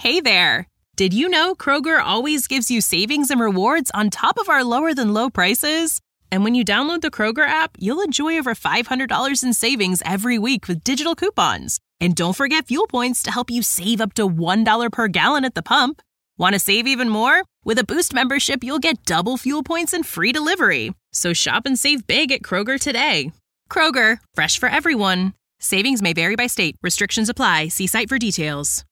Hey there! Did you know Kroger always gives you savings and rewards on top of our lower-than-low prices? And when you download the Kroger app, you'll enjoy over $500 in savings every week with digital coupons. And don't forget fuel points to help you save up to $1 per gallon at the pump. Want to save even more? With a Boost membership, you'll get double fuel points and free delivery. So shop and save big at Kroger today. Kroger, fresh for everyone. Savings may vary by state. Restrictions apply. See site for details.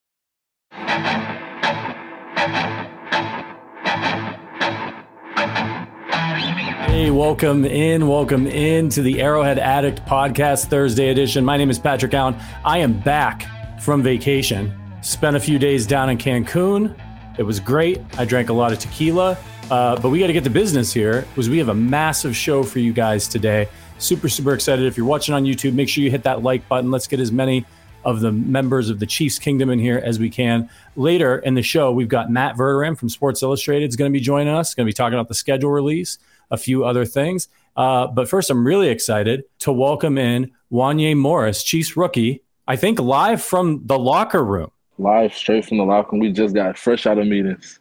Hey, welcome in to the Arrowhead Addict Podcast Thursday edition. My name is Patrick Allen. I am back from vacation. Spent a few days down in Cancun. It was great. I drank a lot of tequila, but we got to get to business here because we have a massive show for you guys today. Super excited. If you're watching on YouTube, make sure you hit that like button. Let's get as many of the members of the Chiefs Kingdom in here as we can. Later in the show, we've got Matt Verderame from Sports Illustrated is going to be joining us. Going to be talking about the schedule release, a few other things. But first, I'm really excited to welcome in Wanya Morris, Chiefs rookie, I think live from the locker room. Live straight from the locker room. We just got fresh out of meetings.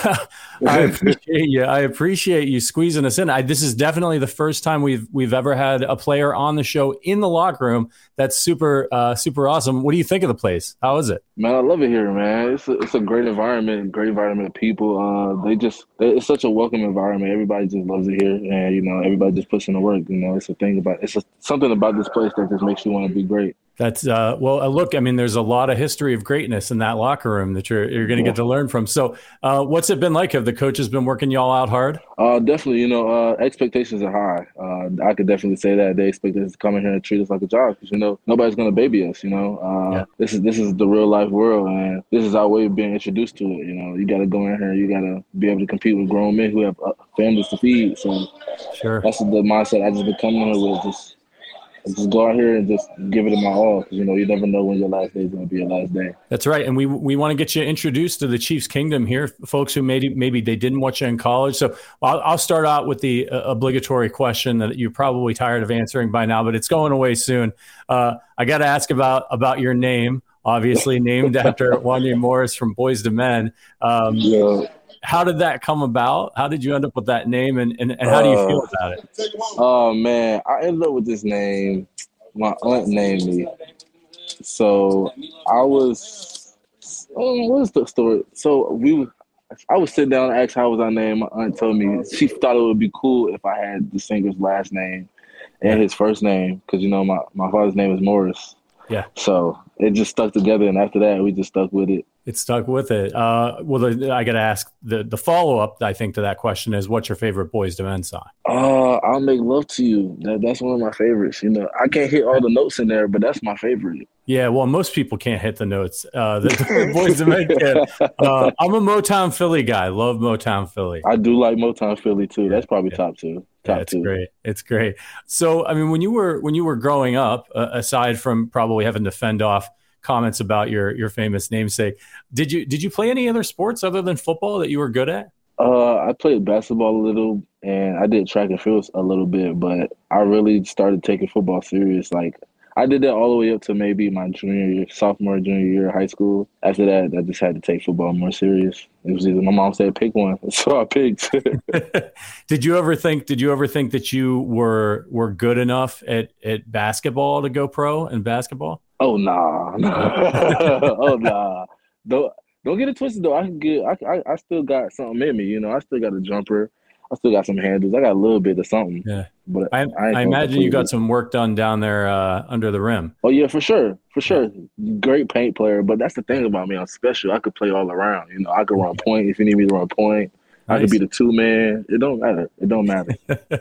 I appreciate you squeezing us in. This is definitely the first time we've ever had a player on the show in the locker room. That's super awesome. What do you think of the place? How is it? Man, I love it here, man. It's a great environment of people. It's such a welcome environment. Everybody just loves it here, and everybody just puts in the work. It's something about this place that just makes you want to be great. That's look, I mean, there's a lot of history of greatness in that locker room that you're going to get to learn from. So what's it been like? Have the coaches been working y'all out hard? Definitely. Expectations are high. I could definitely say that they expect us to come in here and treat us like a job because, nobody's going to baby us, This is the real life world, and this is our way of being introduced to it. You got to go in here, you got to be able to compete with grown men who have families to feed. So sure, that's the mindset I just been coming in with. Just go out here and just give it my all because, you never know when your last day is going to be your last day. That's right. And we want to get you introduced to the Chiefs Kingdom here, folks who maybe they didn't watch you in college. So I'll start out with the obligatory question that you're probably tired of answering by now, but it's going away soon. I got to ask about your name, obviously named after Wanya Morris from Boyz II Men. How did that come about? How did you end up with that name, and how do you feel about it? Oh, man, I ended up with this name. My aunt named me. So I was what's the story? So I was sitting down and asked how was our name. My aunt told me she thought it would be cool if I had the singer's last name and his first name because, my father's name is Morris. Yeah. So it just stuck together, and after that, we just stuck with it. It stuck with it. I got to ask the follow-up, I think, to that question is, what's your favorite Boyz II Men song? I'll Make Love to You. That's one of my favorites. I can't hit all the notes in there, but that's my favorite. Yeah, well, most people can't hit the notes. The Boyz II Men can. I'm a Motown Philly guy. Love Motown Philly. I do like Motown Philly, too. That's probably top two. It's great. It's great. So, I mean, when you were growing up, aside from probably having to fend off comments about your famous namesake, did you play any other sports other than football that you were good at? I played basketball a little, and I did track and field a little bit, but I really started taking football serious. Like, I did that all the way up to maybe my sophomore, junior year of high school. After that, I just had to take football more serious. It was either my mom said pick one, so I picked. Did you ever think that you were good enough at basketball to go pro in basketball? Oh nah. Oh nah. Don't get it twisted though. I still got something in me, I still got a jumper. I still got some handles. I got a little bit of something. Yeah. But I imagine you got some work done down there under the rim. Oh yeah, for sure. Great paint player, but that's the thing about me. I'm special. I could play all around. I could run point if you need me to run point. Nice. I could be the two man. It don't matter.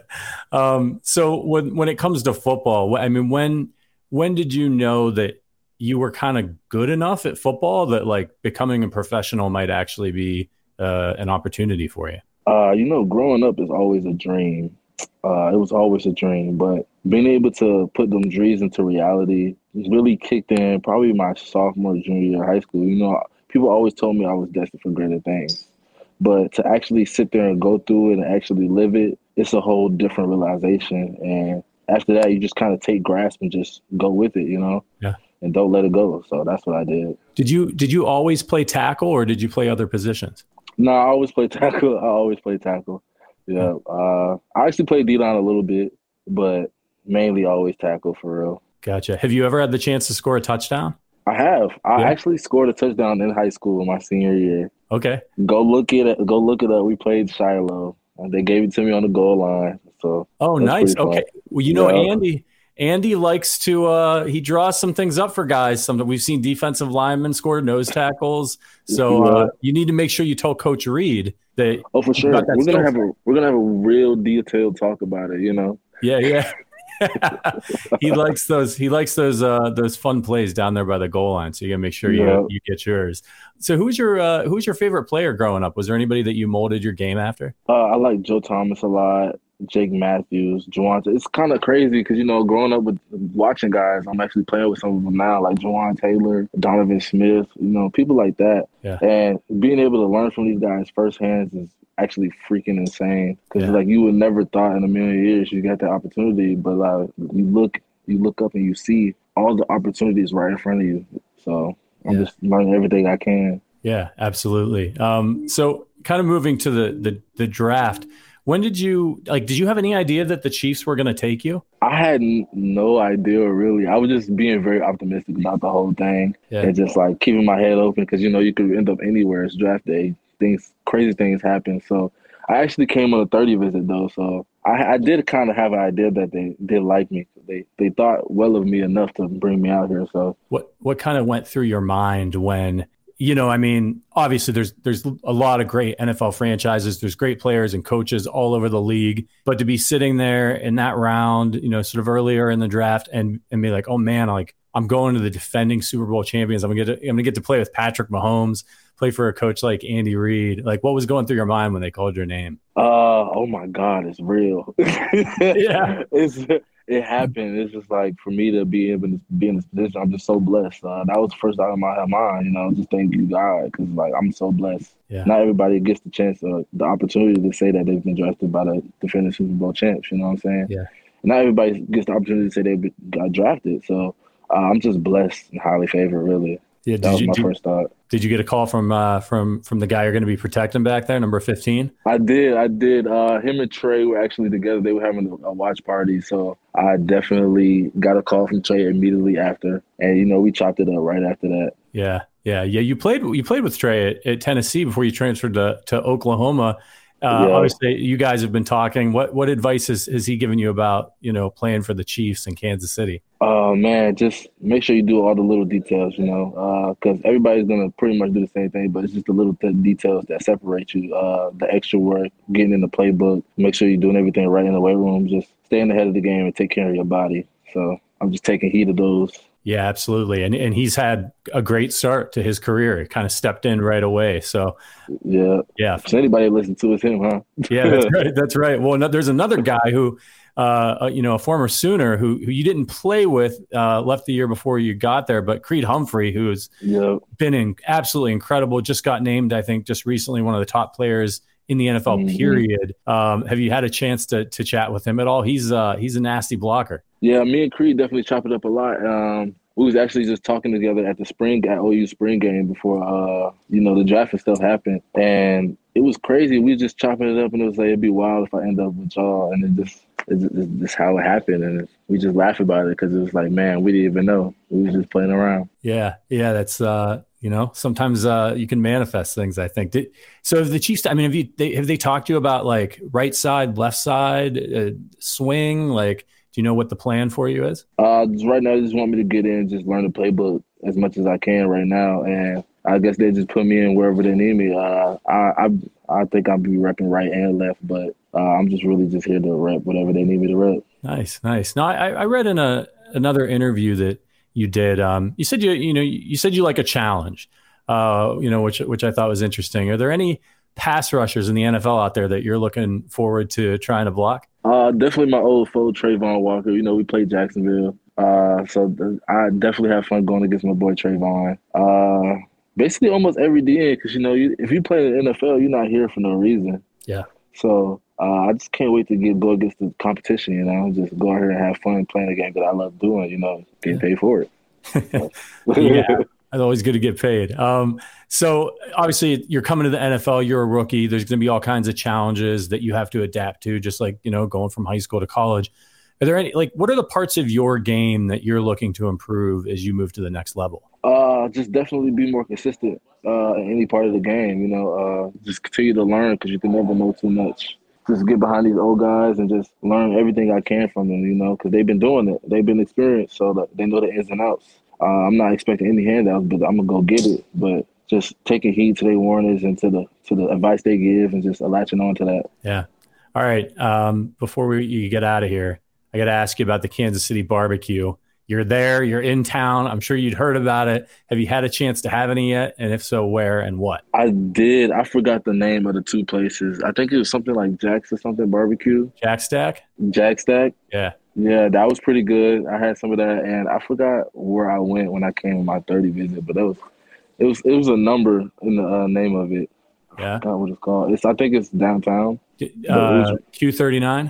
So when it comes to football, I mean, when did you know that you were kind of good enough at football that like becoming a professional might actually be an opportunity for you? Growing up is always a dream. It was always a dream, but being able to put them dreams into reality really kicked in probably my sophomore, junior year of high school. People always told me I was destined for greater things, but to actually sit there and go through it and actually live it, it's a whole different realization. And after that, you just kind of take grasp and just go with it, Yeah. and don't let it go. So that's what I did. Did you always play tackle, or did you play other positions? No, I always play tackle. I always play tackle. Yeah. I actually played D-line a little bit, but mainly always tackle for real. Gotcha. Have you ever had the chance to score a touchdown? I have. I actually scored a touchdown in high school in my senior year. Okay. Go look it up. We played Shiloh. And they gave it to me on the goal line. So nice. Okay. Well, you know, Andy likes to he draws some things up for guys. Sometimes we've seen defensive linemen score nose tackles. So you need to make sure you tell Coach Reed that. Oh, for sure. We're gonna have a real detailed talk about it. You know. Yeah. He likes those fun plays down there by the goal line. So you gotta make sure you get yours. So who's your favorite player growing up? Was there anybody that you molded your game after? I like Joe Thomas a lot, Jake Matthews, Juwan. It's kind of crazy because, you know, growing up with watching guys, I'm actually playing with some of them now, like Juwan Taylor, Donovan Smith, you know, people like that. Yeah. And being able to learn from these guys firsthand is actually freaking insane because like you would never thought in a million years you got that opportunity, but like you look up and you see all the opportunities right in front of you. So I'm just learning everything I can. Yeah, absolutely. So kind of moving to the draft, when did you have any idea that the Chiefs were going to take you? I had no idea really. I was just being very optimistic about the whole thing and just like keeping my head open because, you know, you could end up anywhere. It's draft day. Crazy things happen. So I actually came on a 30 visit though. So I did kind of have an idea that they did like me. They thought well of me enough to bring me out here. So what kind of went through your mind when, you know, I mean, obviously there's a lot of great NFL franchises. There's great players and coaches all over the league, but to be sitting there in that round, you know, sort of earlier in the draft and be like, oh man, like I'm going to the defending Super Bowl champions. I'm gonna get to play with Patrick Mahomes, play for a coach like Andy Reid. Like, what was going through your mind when they called your name? Oh my God, it's real. Yeah, it happened. It's just like for me to be able to be in this position, I'm just so blessed. That was the first out of my mind, you know, just thank you God because like I'm so blessed. Yeah. Not everybody gets the chance or the opportunity to say that they've been drafted by the defending Super Bowl champs. You know what I'm saying? Yeah. Not everybody gets the opportunity to say they got drafted. So I'm just blessed and highly favored, really. Yeah, that was my first thought. Did you get a call from the guy you're going to be protecting back there, number 15? I did. Him and Trey were actually together. They were having a watch party, so I definitely got a call from Trey immediately after, and you know we chopped it up right after that. Yeah. You played with Trey at Tennessee before you transferred to Oklahoma. Obviously, you guys have been talking. What advice has he given you about, you know, playing for the Chiefs in Kansas City? Oh, man, just make sure you do all the little details, you know, because everybody's going to pretty much do the same thing, but it's just the little details that separate you, the extra work, getting in the playbook, make sure you're doing everything right in the weight room, just staying ahead of the game and take care of your body. So I'm just taking heed of those. Yeah, absolutely. And he's had a great start to his career. He kind of stepped in right away. So yeah. If anybody listen to it's him, huh? Yeah, that's right. That's right. Well, there's another guy who, you know, a former Sooner who you didn't play with, left the year before you got there, but Creed Humphrey, who's been absolutely incredible, just got named, I think, just recently one of the top players in the NFL period. Have you had a chance to chat with him at all? He's a nasty blocker. Yeah, me and Creed definitely chop it up a lot. We was actually just talking together at OU spring game before, you know, the draft and stuff happened. And it was crazy. We were just chopping it up and it was like, it'd be wild if I end up with y'all. And it's just how it happened. And we just laugh about it because it was like, man, we didn't even know. We was just playing around. Yeah, that's you know, sometimes you can manifest things, I think. So have the Chiefs, I mean, have they talked to you about like right side, left side, swing? Like, do you know what the plan for you is? Right now, they just want me to get in, just learn the playbook as much as I can right now. And I guess they just put me in wherever they need me. I think I'll be repping right and left, but I'm just really just here to rep whatever they need me to rep. Nice. No, I read in another interview that you did. You said you like a challenge, you know, which I thought was interesting. Are there any pass rushers in the NFL out there that you're looking forward to trying to block? Definitely my old foe, Trayvon Walker. You know, we played Jacksonville. So I definitely have fun going against my boy Trayvon. Basically almost every day because, you know, if you play in the NFL, you're not here for no reason. Yeah. So I just can't wait to go against the competition, you know, just go out here and have fun playing a game that I love doing, you know, getting paid for it. Yeah, it's always good to get paid. So obviously you're coming to the NFL, you're a rookie. There's going to be all kinds of challenges that you have to adapt to, just like, going from high school to college. Are there any, what are the parts of your game that you're looking to improve as you move to the next level? Just definitely be more consistent in any part of the game. Just continue to learn because you can never know too much. Just get behind these old guys and just learn everything I can from them. Because they've been doing it. They've been experienced, so that they know the ins and outs. I'm not expecting any handouts, but I'm gonna go get it. But just taking heed to their warnings and to the advice they give, and just latching on to that. Yeah. All right. Before you get out of here, I got to ask you about the Kansas City barbecue. You're there. You're in town. I'm sure you'd heard about it. Have you had a chance to have any yet? And if so, where and what? I did. I forgot the name of the two places. I think it was something like Jack's or something barbecue. Jack Stack? Jack Stack? Yeah. Yeah, that was pretty good. I had some of that, and I forgot where I went when I came on my 30 visit, but it was a number in the name of it. Yeah. I forgot what it's called. I think it's downtown. Q39?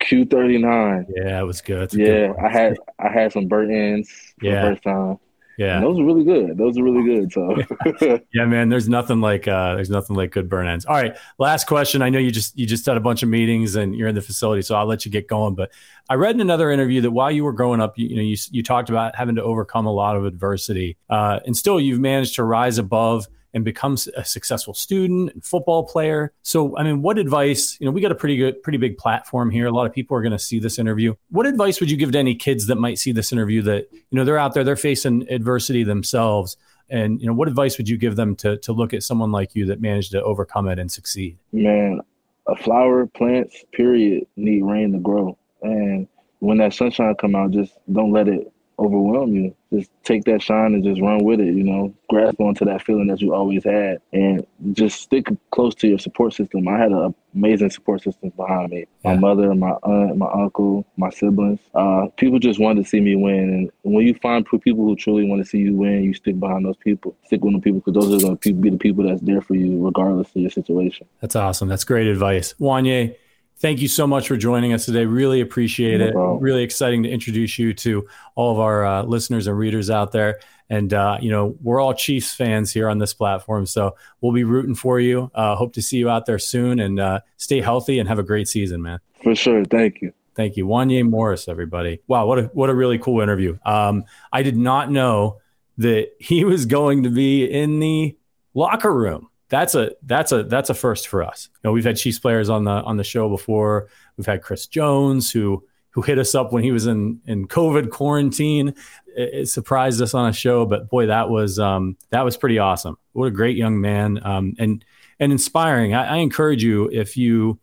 Q39. Yeah, it was good. Yeah, I had some burnt ends for the first time. Yeah, and those are really good. So yeah, man, there's nothing like good burn ends. All right, last question. I know you just had a bunch of meetings and you're in the facility, so I'll let you get going. But I read in another interview that while you were growing up, you talked about having to overcome a lot of adversity, and still you've managed to rise above and become a successful student and football player. So, I mean, what advice, we got a pretty big platform here. A lot of people are going to see this interview. What advice would you give to any kids that might see this interview that, they're out there, they're facing adversity themselves. And, what advice would you give them to look at someone like you that managed to overcome it and succeed? Man, a flower, plants, period, need rain to grow. And when that sunshine come out, just don't let it overwhelm you. Just take that shine and just run with it, grasp onto that feeling that you always had and just stick close to your support system. I had an amazing support system behind me. My mother, my aunt, my uncle, my siblings. People just wanted to see me win. And when you find people who truly want to see you win, you stick behind those people. Stick with them people because those are going to be the people that's there for you regardless of your situation. That's awesome. That's great advice. Wanye, thank you so much for joining us today. Really appreciate it. Really exciting to introduce you to all of our listeners and readers out there. And, we're all Chiefs fans here on this platform, so we'll be rooting for you. Hope to see you out there soon and stay healthy and have a great season, man. For sure. Thank you. Thank you. Wanye Morris, everybody. Wow, what a really cool interview. I did not know that he was going to be in the locker room. That's a first for us. We've had Chiefs players on the show before. We've had Chris Jones who hit us up when he was in COVID quarantine. It surprised us on a show, but boy, that was pretty awesome. What a great young man, and inspiring. I encourage you if you're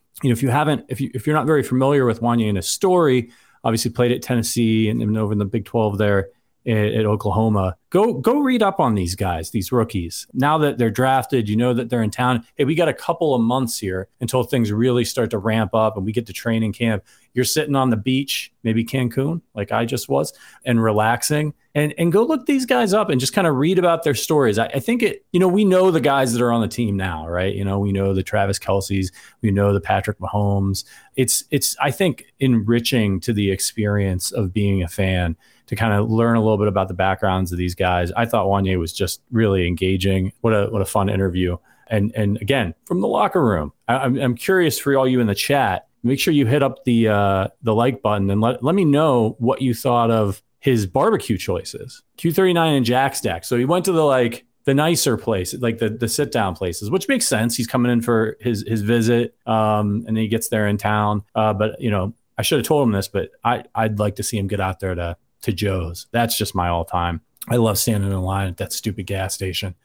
not very familiar with Wanye and his story, obviously played at Tennessee and over in the Big 12 there at Oklahoma. Go read up on these guys, these rookies. Now that they're drafted, that they're in town. Hey, we got a couple of months here until things really start to ramp up and we get to training camp. You're sitting on the beach, maybe Cancun, like I just was, and relaxing. And go look these guys up and just kind of read about their stories. I think we know the guys that are on the team now, right? We know the Travis Kelce's, we know the Patrick Mahomes. It's I think, enriching to the experience of being a fan to kind of learn a little bit about the backgrounds of these guys. I thought Wanye was just really engaging. What a fun interview. And again, from the locker room, I'm curious for all you in the chat. Make sure you hit up the like button and let me know what you thought of his barbecue choices. Q39 and Jack Stack. So he went to the nicer places, like the sit down places, which makes sense. He's coming in for his visit, and then he gets there in town. But I should have told him this, but I'd like to see him get out there to Joe's. That's just my all time. I love standing in line at that stupid gas station.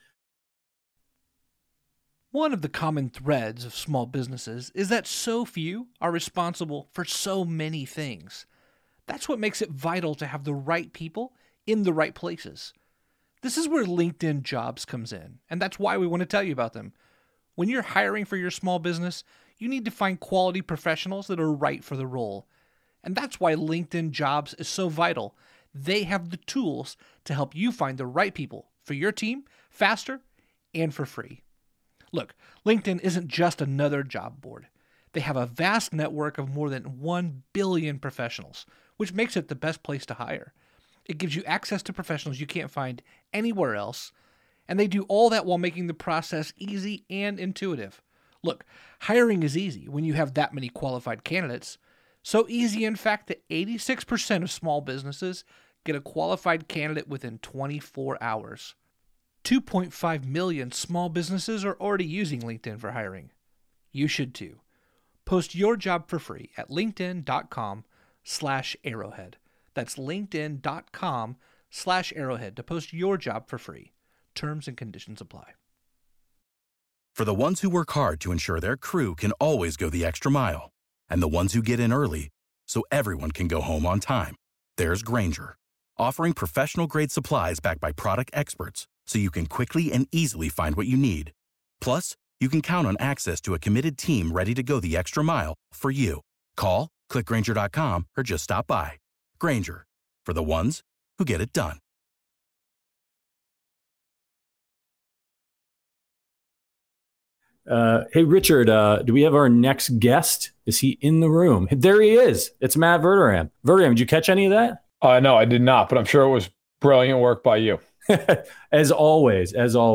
One of the common threads of small businesses is that so few are responsible for so many things. That's what makes it vital to have the right people in the right places. This is where LinkedIn Jobs comes in, and that's why we want to tell you about them. When you're hiring for your small business, you need to find quality professionals that are right for the role. And that's why LinkedIn Jobs is so vital. They have the tools to help you find the right people for your team faster and for free. Look, LinkedIn isn't just another job board. They have a vast network of more than 1 billion professionals, which makes it the best place to hire. It gives you access to professionals you can't find anywhere else, and they do all that while making the process easy and intuitive. Look, hiring is easy when you have that many qualified candidates. So easy, in fact, that 86% of small businesses get a qualified candidate within 24 hours. 2.5 million small businesses are already using LinkedIn for hiring. You should too. Post your job for free at linkedin.com/arrowhead. That's linkedin.com/arrowhead to post your job for free. Terms and conditions apply. For the ones who work hard to ensure their crew can always go the extra mile, and the ones who get in early so everyone can go home on time, there's Grainger, offering professional-grade supplies backed by product experts so you can quickly and easily find what you need. Plus, you can count on access to a committed team ready to go the extra mile for you. Call, click Grainger.com, or just stop by. Grainger, for the ones who get it done. Hey, Richard, do we have our next guest? Is he in the room? There he is. It's Matt Verderame. Verderame, did you catch any of that? No, I did not, but I'm sure it was brilliant work by you. As always,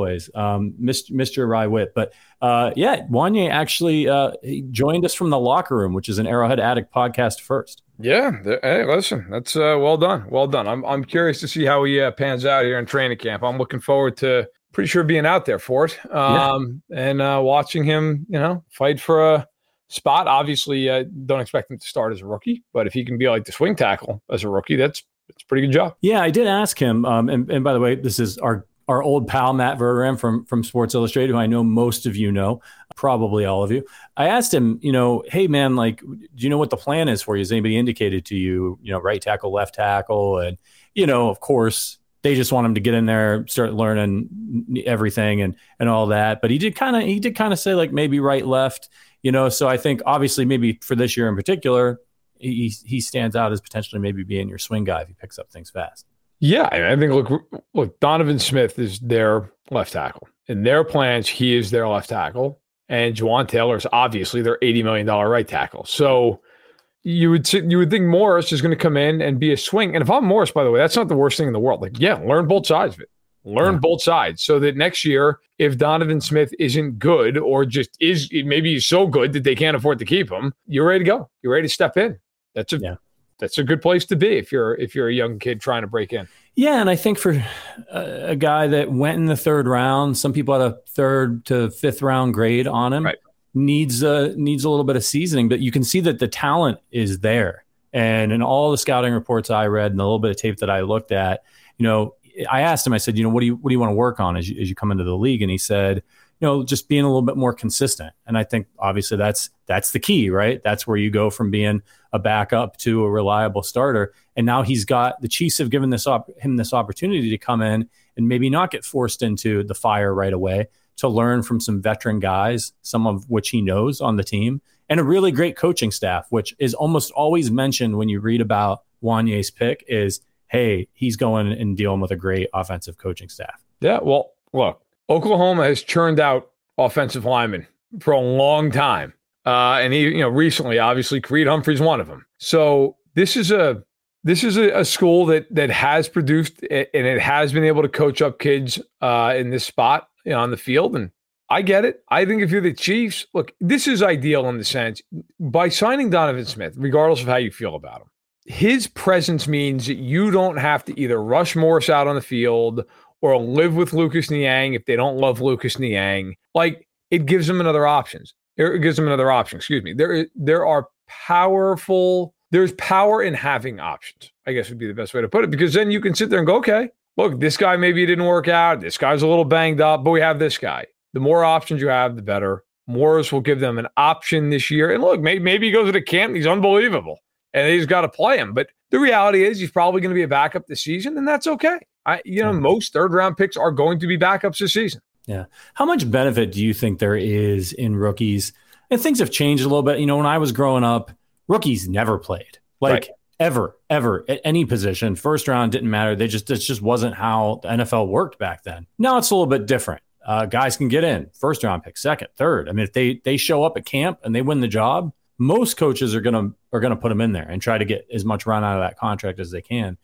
Mr. Rye-Witt. But yeah, Wanye actually he joined us from the locker room, which is an Arrowhead Addict podcast first. Yeah. Hey, listen, that's well done. Well done. I'm curious to see how he pans out here in training camp. I'm looking forward to pretty sure being out there for it and watching him, fight for a spot. Obviously, don't expect him to start as a rookie, but if he can be like the swing tackle as a rookie, it's a pretty good job. Yeah, I did ask him. And by the way, this is our old pal, Matt Verderame from Sports Illustrated, who I know most of you know, probably all of you. I asked him, hey, man, like, do you know what the plan is for you? Has anybody indicated to you, right tackle, left tackle? And, of course, they just want him to get in there, start learning everything and all that. But he did kind of say, like, maybe right, left, So I think, obviously, maybe for this year in particular, he stands out as potentially maybe being your swing guy if he picks up things fast. Yeah, I think, look, Donovan Smith is their left tackle. In their plans, he is their left tackle. And Juwan Taylor is obviously their $80 million right tackle. So you would think Morris is going to come in and be a swing. And if I'm Morris, by the way, that's not the worst thing in the world. Like, yeah, learn both sides of it. Learn both sides so that next year, if Donovan Smith isn't good or just is, maybe he's so good that they can't afford to keep him, you're ready to go. You're ready to step in. That's a good place to be if you're a young kid trying to break in. Yeah, and I think for a guy that went in the third round, some people had a third to fifth round grade on him. Right. Needs a little bit of seasoning, but you can see that the talent is there. And in all the scouting reports I read and a little bit of tape that I looked at, I asked him, I said, what do you want to work on as you come into the league? And he said, just being a little bit more consistent. And I think obviously that's the key, right? That's where you go from being a backup to a reliable starter. And now the Chiefs have given him this opportunity to come in and maybe not get forced into the fire right away, to learn from some veteran guys, some of which he knows on the team, and a really great coaching staff, which is almost always mentioned when you read about Wanye's pick is, hey, he's going and dealing with a great offensive coaching staff. Yeah, well, look, Oklahoma has churned out offensive linemen for a long time. And he, recently, obviously, Creed Humphrey's one of them. So this is a school that has produced and it has been able to coach up kids in this spot on the field. And I get it. I think if you're the Chiefs, look, this is ideal in the sense by signing Donovan Smith, regardless of how you feel about him, his presence means that you don't have to either rush Morris out on the field or live with Lucas Niang if they don't love Lucas Niang. Like, it gives them another option. Excuse me. There's power in having options, I guess would be the best way to put it, because then you can sit there and go, okay, look, this guy maybe didn't work out. This guy's a little banged up, but we have this guy. The more options you have, the better. Morris will give them an option this year. And look, maybe he goes to camp and he's unbelievable and he's got to play him. But the reality is he's probably going to be a backup this season, and that's okay. Most third-round picks are going to be backups this season. Yeah. How much benefit do you think there is in rookies? And things have changed a little bit. When I was growing up, rookies never played. Ever, at any position. First round didn't matter. It just wasn't how the NFL worked back then. Now it's a little bit different. Guys can get in, first round pick, second, third. I mean, if they show up at camp and they win the job, most coaches are gonna put them in there and try to get as much run out of that contract as they can.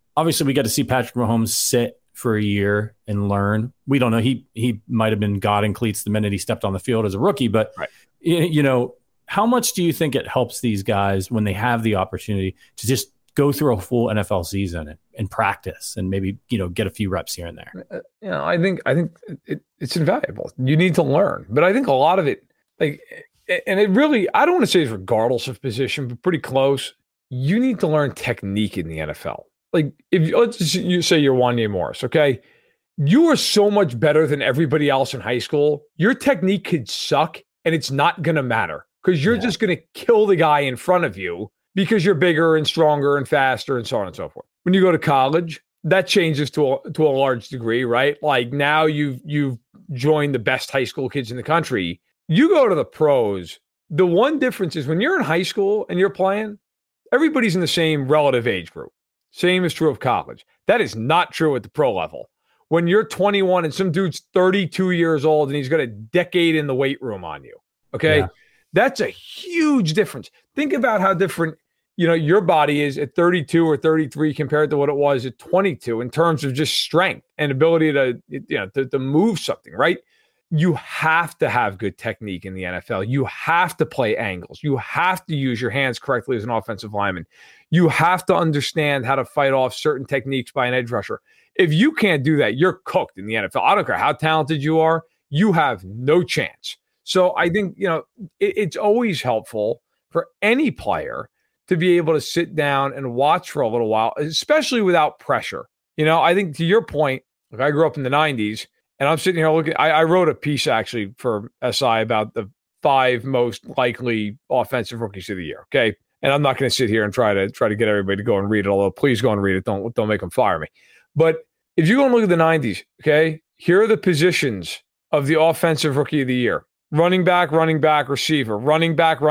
obviously we got to see Patrick Mahomes sit for a year and learn. We don't know. He might have been God in cleats the minute he stepped on the field as a rookie, but right. You know, how much do you think it helps these guys when they have the opportunity to just go through a full NFL season and practice and maybe, you know, get a few reps here and there? You know, I think it's invaluable. You need to learn, but I think a lot of it, like, and it really, I don't want to say it's regardless of position, but pretty close. You need to learn technique in the NFL. Like, let's you say you're Wanya Morris, okay? You are so much better than everybody else in high school. Your technique could suck, and it's not going to matter because you're just going to kill the guy in front of you because you're bigger and stronger and faster and so on and so forth. When you go to college, that changes to a large degree, right? Like now you've joined the best high school kids in the country. You go to the pros. The one difference is when you're in high school and you're playing, everybody's in the same relative age group. Same is true of college. That is not true at the pro level. When you're 21 and some dude's 32 years old and he's got a decade in the weight room on you, okay? Yeah. That's a huge difference. Think about how different, you know, your body is at 32 or 33 compared to what it was at 22 in terms of just strength and ability to, you know, to move something, right? You have to have good technique in the NFL. You have to play angles. You have to use your hands correctly as an offensive lineman. You have to understand how to fight off certain techniques by an edge rusher. If you can't do that, you're cooked in the NFL. I don't care how talented you are. You have no chance. So I think, you know, it's always helpful for any player to be able to sit down and watch for a little while, especially without pressure. You know, I think to your point, like I grew up in the 90s, and I'm sitting here looking, I wrote a piece actually for SI about the 5 most likely offensive rookies of the year. Okay. And I'm not going to sit here and try to get everybody to go and read it, although please go and read it. Don't make them fire me. But if you go and look at the 90s, okay, here are the positions of the offensive rookie of the year. Running back, receiver, running back,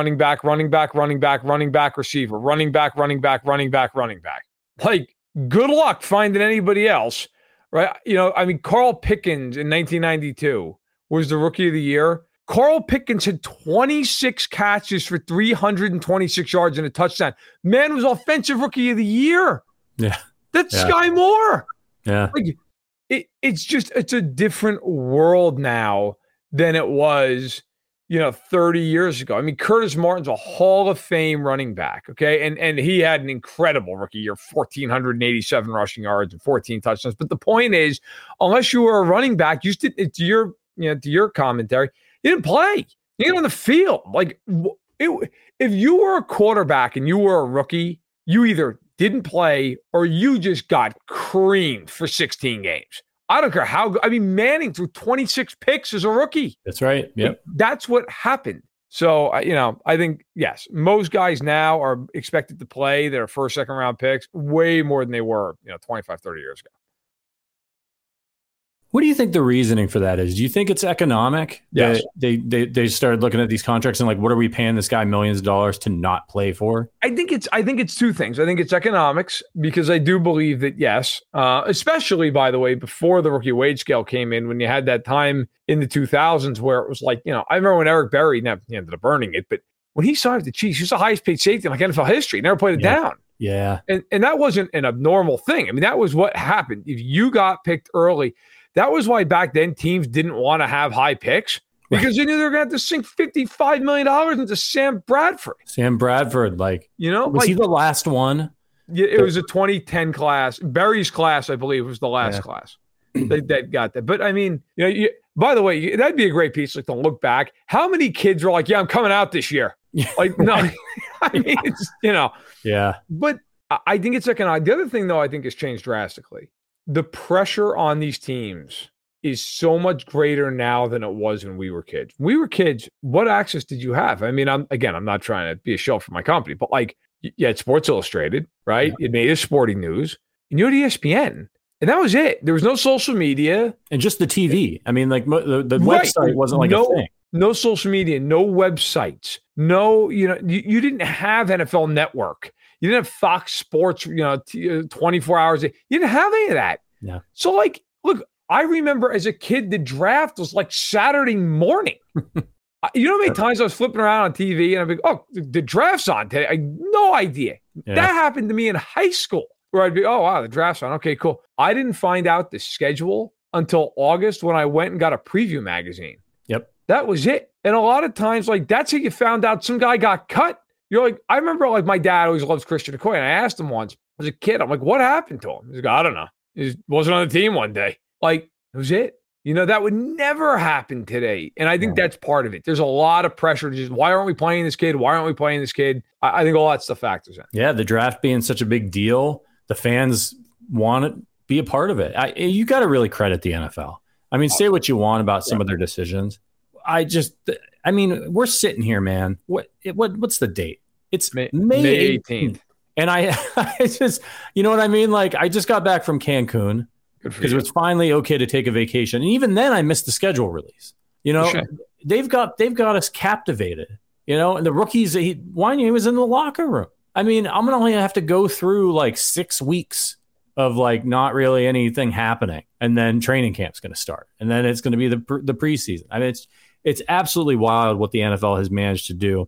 receiver, running back. Like, good luck finding anybody else, right? You know, I mean, Carl Pickens in 1992 was the rookie of the year. Carl Pickens had 26 catches for 326 yards and a touchdown. Man was offensive rookie of the year. Yeah. That's Sky Moore. Yeah. Like, it's a different world now than it was, you know, 30 years ago. I mean, Curtis Martin's a Hall of Fame running back, okay? And he had an incredible rookie year, 1,487 rushing yards and 14 touchdowns. But the point is, unless you were a running back, you stood, to your commentary, you didn't play. You get on the field. Like, if you were a quarterback and you were a rookie, you either didn't play or you just got creamed for 16 games. I don't care how good. I mean, Manning threw 26 picks as a rookie. That's right. Yep. Like, that's what happened. So, you know, I think, yes, most guys now are expected to play their first, second round picks way more than they were, you know, 25, 30 years ago. What do you think the reasoning for that is? Do you think it's economic? Yes. They started looking at these contracts and like, what are we paying this guy millions of dollars to not play for? I think it's 2 things. I think it's economics, because I do believe that, yes, especially, by the way, before the rookie wage scale came in, when you had that time in the 2000s where it was like, you know, I remember when Eric Berry, now he ended up earning it, but when he signed with the Chiefs, he was the highest paid safety in like NFL history. He never played it down. Yeah. And that wasn't an abnormal thing. I mean, that was what happened. If you got picked early, that was why back then teams didn't want to have high picks, because they knew they were going to have to sink $55 million into Sam Bradford. Like, you know, was he the last one? Yeah, it was a 2010 class. Barry's class, I believe, was the last class that got that. But I mean, you know, by the way, that'd be a great piece, like, to look back. How many kids were like, "Yeah, I'm coming out this year"? Like, no, I mean, it's, you know, But I think it's economic. The other thing, though, I think has changed drastically. The pressure on these teams is so much greater now than it was when we were kids. When we were kids, what access did you have? I mean, I'm not trying to be a shill for my company, but like, you had Sports Illustrated, right? It made us sporting news, and you had ESPN, and that was it. There was no social media. And just the TV. I mean, like, the website wasn't like a thing. No social media, no websites, no, you know, you didn't have NFL Network. You didn't have Fox Sports, you know, 24 hours. You didn't have any of that. Yeah. So, like, look, I remember as a kid, the draft was like Saturday morning. You know how many times I was flipping around on TV and I'd be, oh, the draft's on today. I had no idea. Yeah. That happened to me in high school. where I'd be, oh, wow, the draft's on. Okay, cool. I didn't find out the schedule until August when I went and got a preview magazine. Yep. That was it. And a lot of times, like, that's how you found out some guy got cut. You're like, I remember, like, my dad always loves Christian McCoy, and I asked him once as a kid, I'm like, what happened to him? He's like, I don't know. He just wasn't on the team one day. Like, that was it. You know, that would never happen today. And I think that's part of it. There's a lot of pressure to just, why aren't we playing this kid? Why aren't we playing this kid? I think all that stuff factors in. Yeah, the draft being such a big deal, the fans want to be a part of it. You got to really credit the NFL. I mean, say what you want about some of their decisions. I mean, we're sitting here, man. What's the date? It's May 18th. And I just, you know what I mean? Like, I just got back from Cancun because it was finally okay to take a vacation. And even then I missed the schedule release. You know, they've got us captivated, you know, and the rookies, Wanya was in the locker room. I mean, I'm going to only have to go through like 6 weeks of like not really anything happening. And then training camp's going to start. And then it's going to be the preseason. I mean, it's absolutely wild what the NFL has managed to do.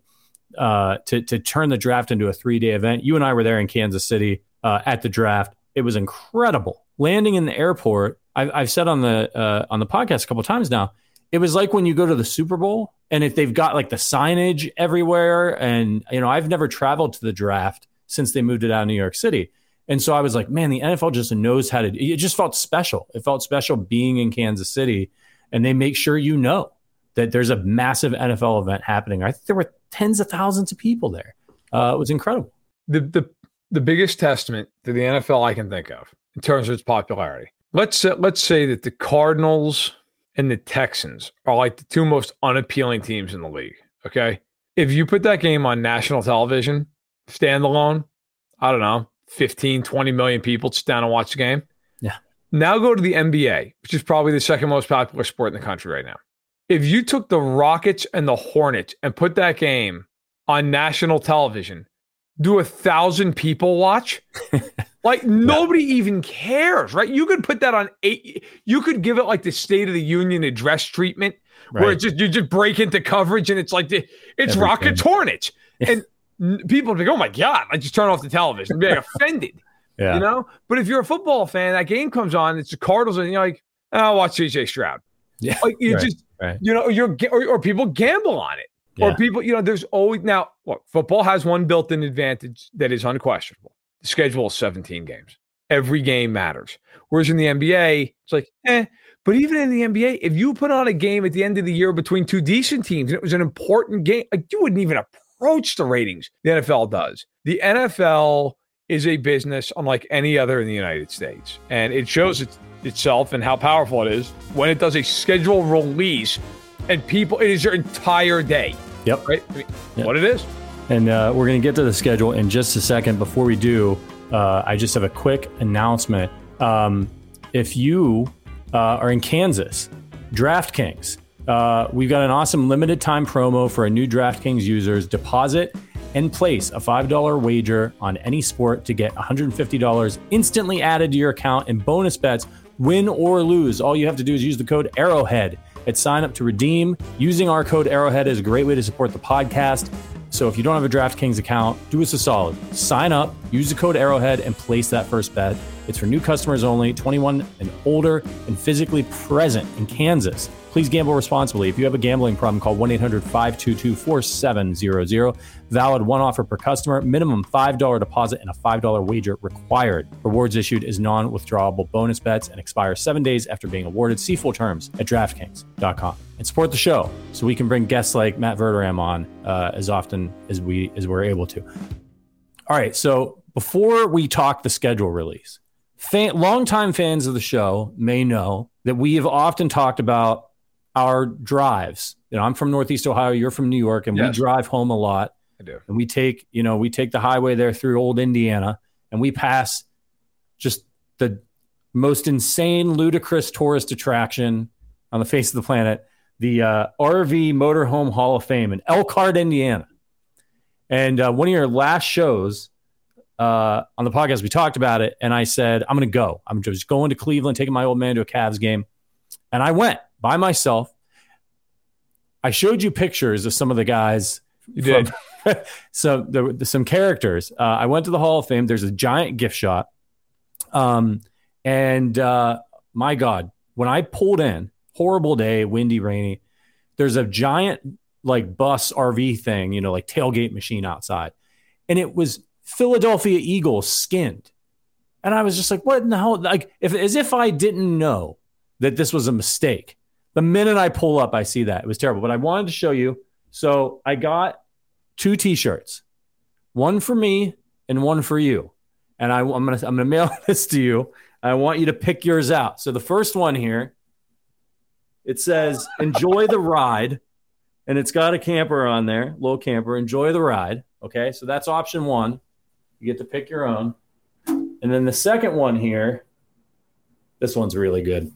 To turn the draft into a 3-day event. You and I were there in Kansas City at the draft. It was incredible. Landing in the airport, I've said on the podcast a couple of times now, it was like when you go to the Super Bowl and if they've got like the signage everywhere. And, you know, I've never traveled to the draft since they moved it out of New York City. And so I was like, man, the NFL just knows how to, it just felt special. It felt special being in Kansas City, and they make sure you know that there's a massive NFL event happening. I think there were tens of thousands of people there. It was incredible. The biggest testament to the NFL I can think of in terms of its popularity. Let's say that the Cardinals and the Texans are like the two most unappealing teams in the league. Okay, if you put that game on national television, standalone, I don't know, 15, 20 million people sit down and watch the game. Yeah. Now go to the NBA, which is probably the second most popular sport in the country right now. If you took the Rockets and the Hornets and put that game on national television, do 1,000 people watch? Like, nobody even cares, right? You could put that on 8. You could give it like the State of the Union address treatment, right, where it's just, you just break into coverage and it's like it's Rockets Hornets, and people be like, "Oh my God!" I just turn off the television, be like offended, you know. But if you're a football fan, that game comes on, it's the Cardinals, and you're like, "I'll watch CJ Stroud." Yeah, like you just. Right. You know, or people gamble on it, or people, you know, there's always now. Look, football has one built-in advantage that is unquestionable. The schedule is 17 games. Every game matters. Whereas in the NBA, it's like, But even in the NBA, if you put on a game at the end of the year between two decent teams and it was an important game, like, you wouldn't even approach the ratings the NFL does. The NFL is a business unlike any other in the United States, and it shows itself and how powerful it is when it does a schedule release and people, it is their entire day. Yep. Right? I mean, what it is. And we're going to get to the schedule in just a second. Before we do, I just have a quick announcement. If you are in Kansas, DraftKings, we've got an awesome limited time promo for our new DraftKings users. Deposit and place a $5 wager on any sport to get $150 instantly added to your account in bonus bets. Win or lose, all you have to do is use the code Arrowhead at sign up to redeem. Using our code Arrowhead is a great way to support the podcast. So if you don't have a DraftKings account, do us a solid. Sign up, use the code Arrowhead, and place that first bet. It's for new customers only, 21 and older, and physically present in Kansas. Please gamble responsibly. If you have a gambling problem, call 1-800-522-4700. Valid one offer per customer. Minimum $5 deposit and a $5 wager required. Rewards issued is non-withdrawable bonus bets and expire 7 days after being awarded. See full terms at DraftKings.com. And support the show so we can bring guests like Matt Verderam on as often as we're able to. All right, so before we talk the schedule release, longtime fans of the show may know that we have often talked about our drives. You know, I'm from Northeast Ohio, you're from New York, and we drive home a lot. I do. And we take the highway there through old Indiana, and we pass just the most insane, ludicrous tourist attraction on the face of the planet, the RV Motorhome Hall of Fame in Elkhart, Indiana. And one of your last shows on the podcast, we talked about it, and I said, I'm going to go. I'm just going to Cleveland, taking my old man to a Cavs game. And I went by myself. I showed you pictures of some of the guys. You did. So there were some characters. I went to the Hall of Fame. There's a giant gift shop My God, when I pulled in, horrible day, windy, rainy, there's a giant like bus RV thing, like tailgate machine outside. And it was Philadelphia Eagles skinned. And I was just like, what in the hell? Like, as if I didn't know that this was a mistake. The minute I pull up, I see that. It was terrible. But I wanted to show you. So I got 2 T-shirts, one for me and one for you. And I'm gonna mail this to you. I want you to pick yours out. So the first one here, it says, enjoy the ride. And it's got a camper on there, little camper, enjoy the ride. Okay, so that's option 1. You get to pick your own. And then the second one here, this one's really good.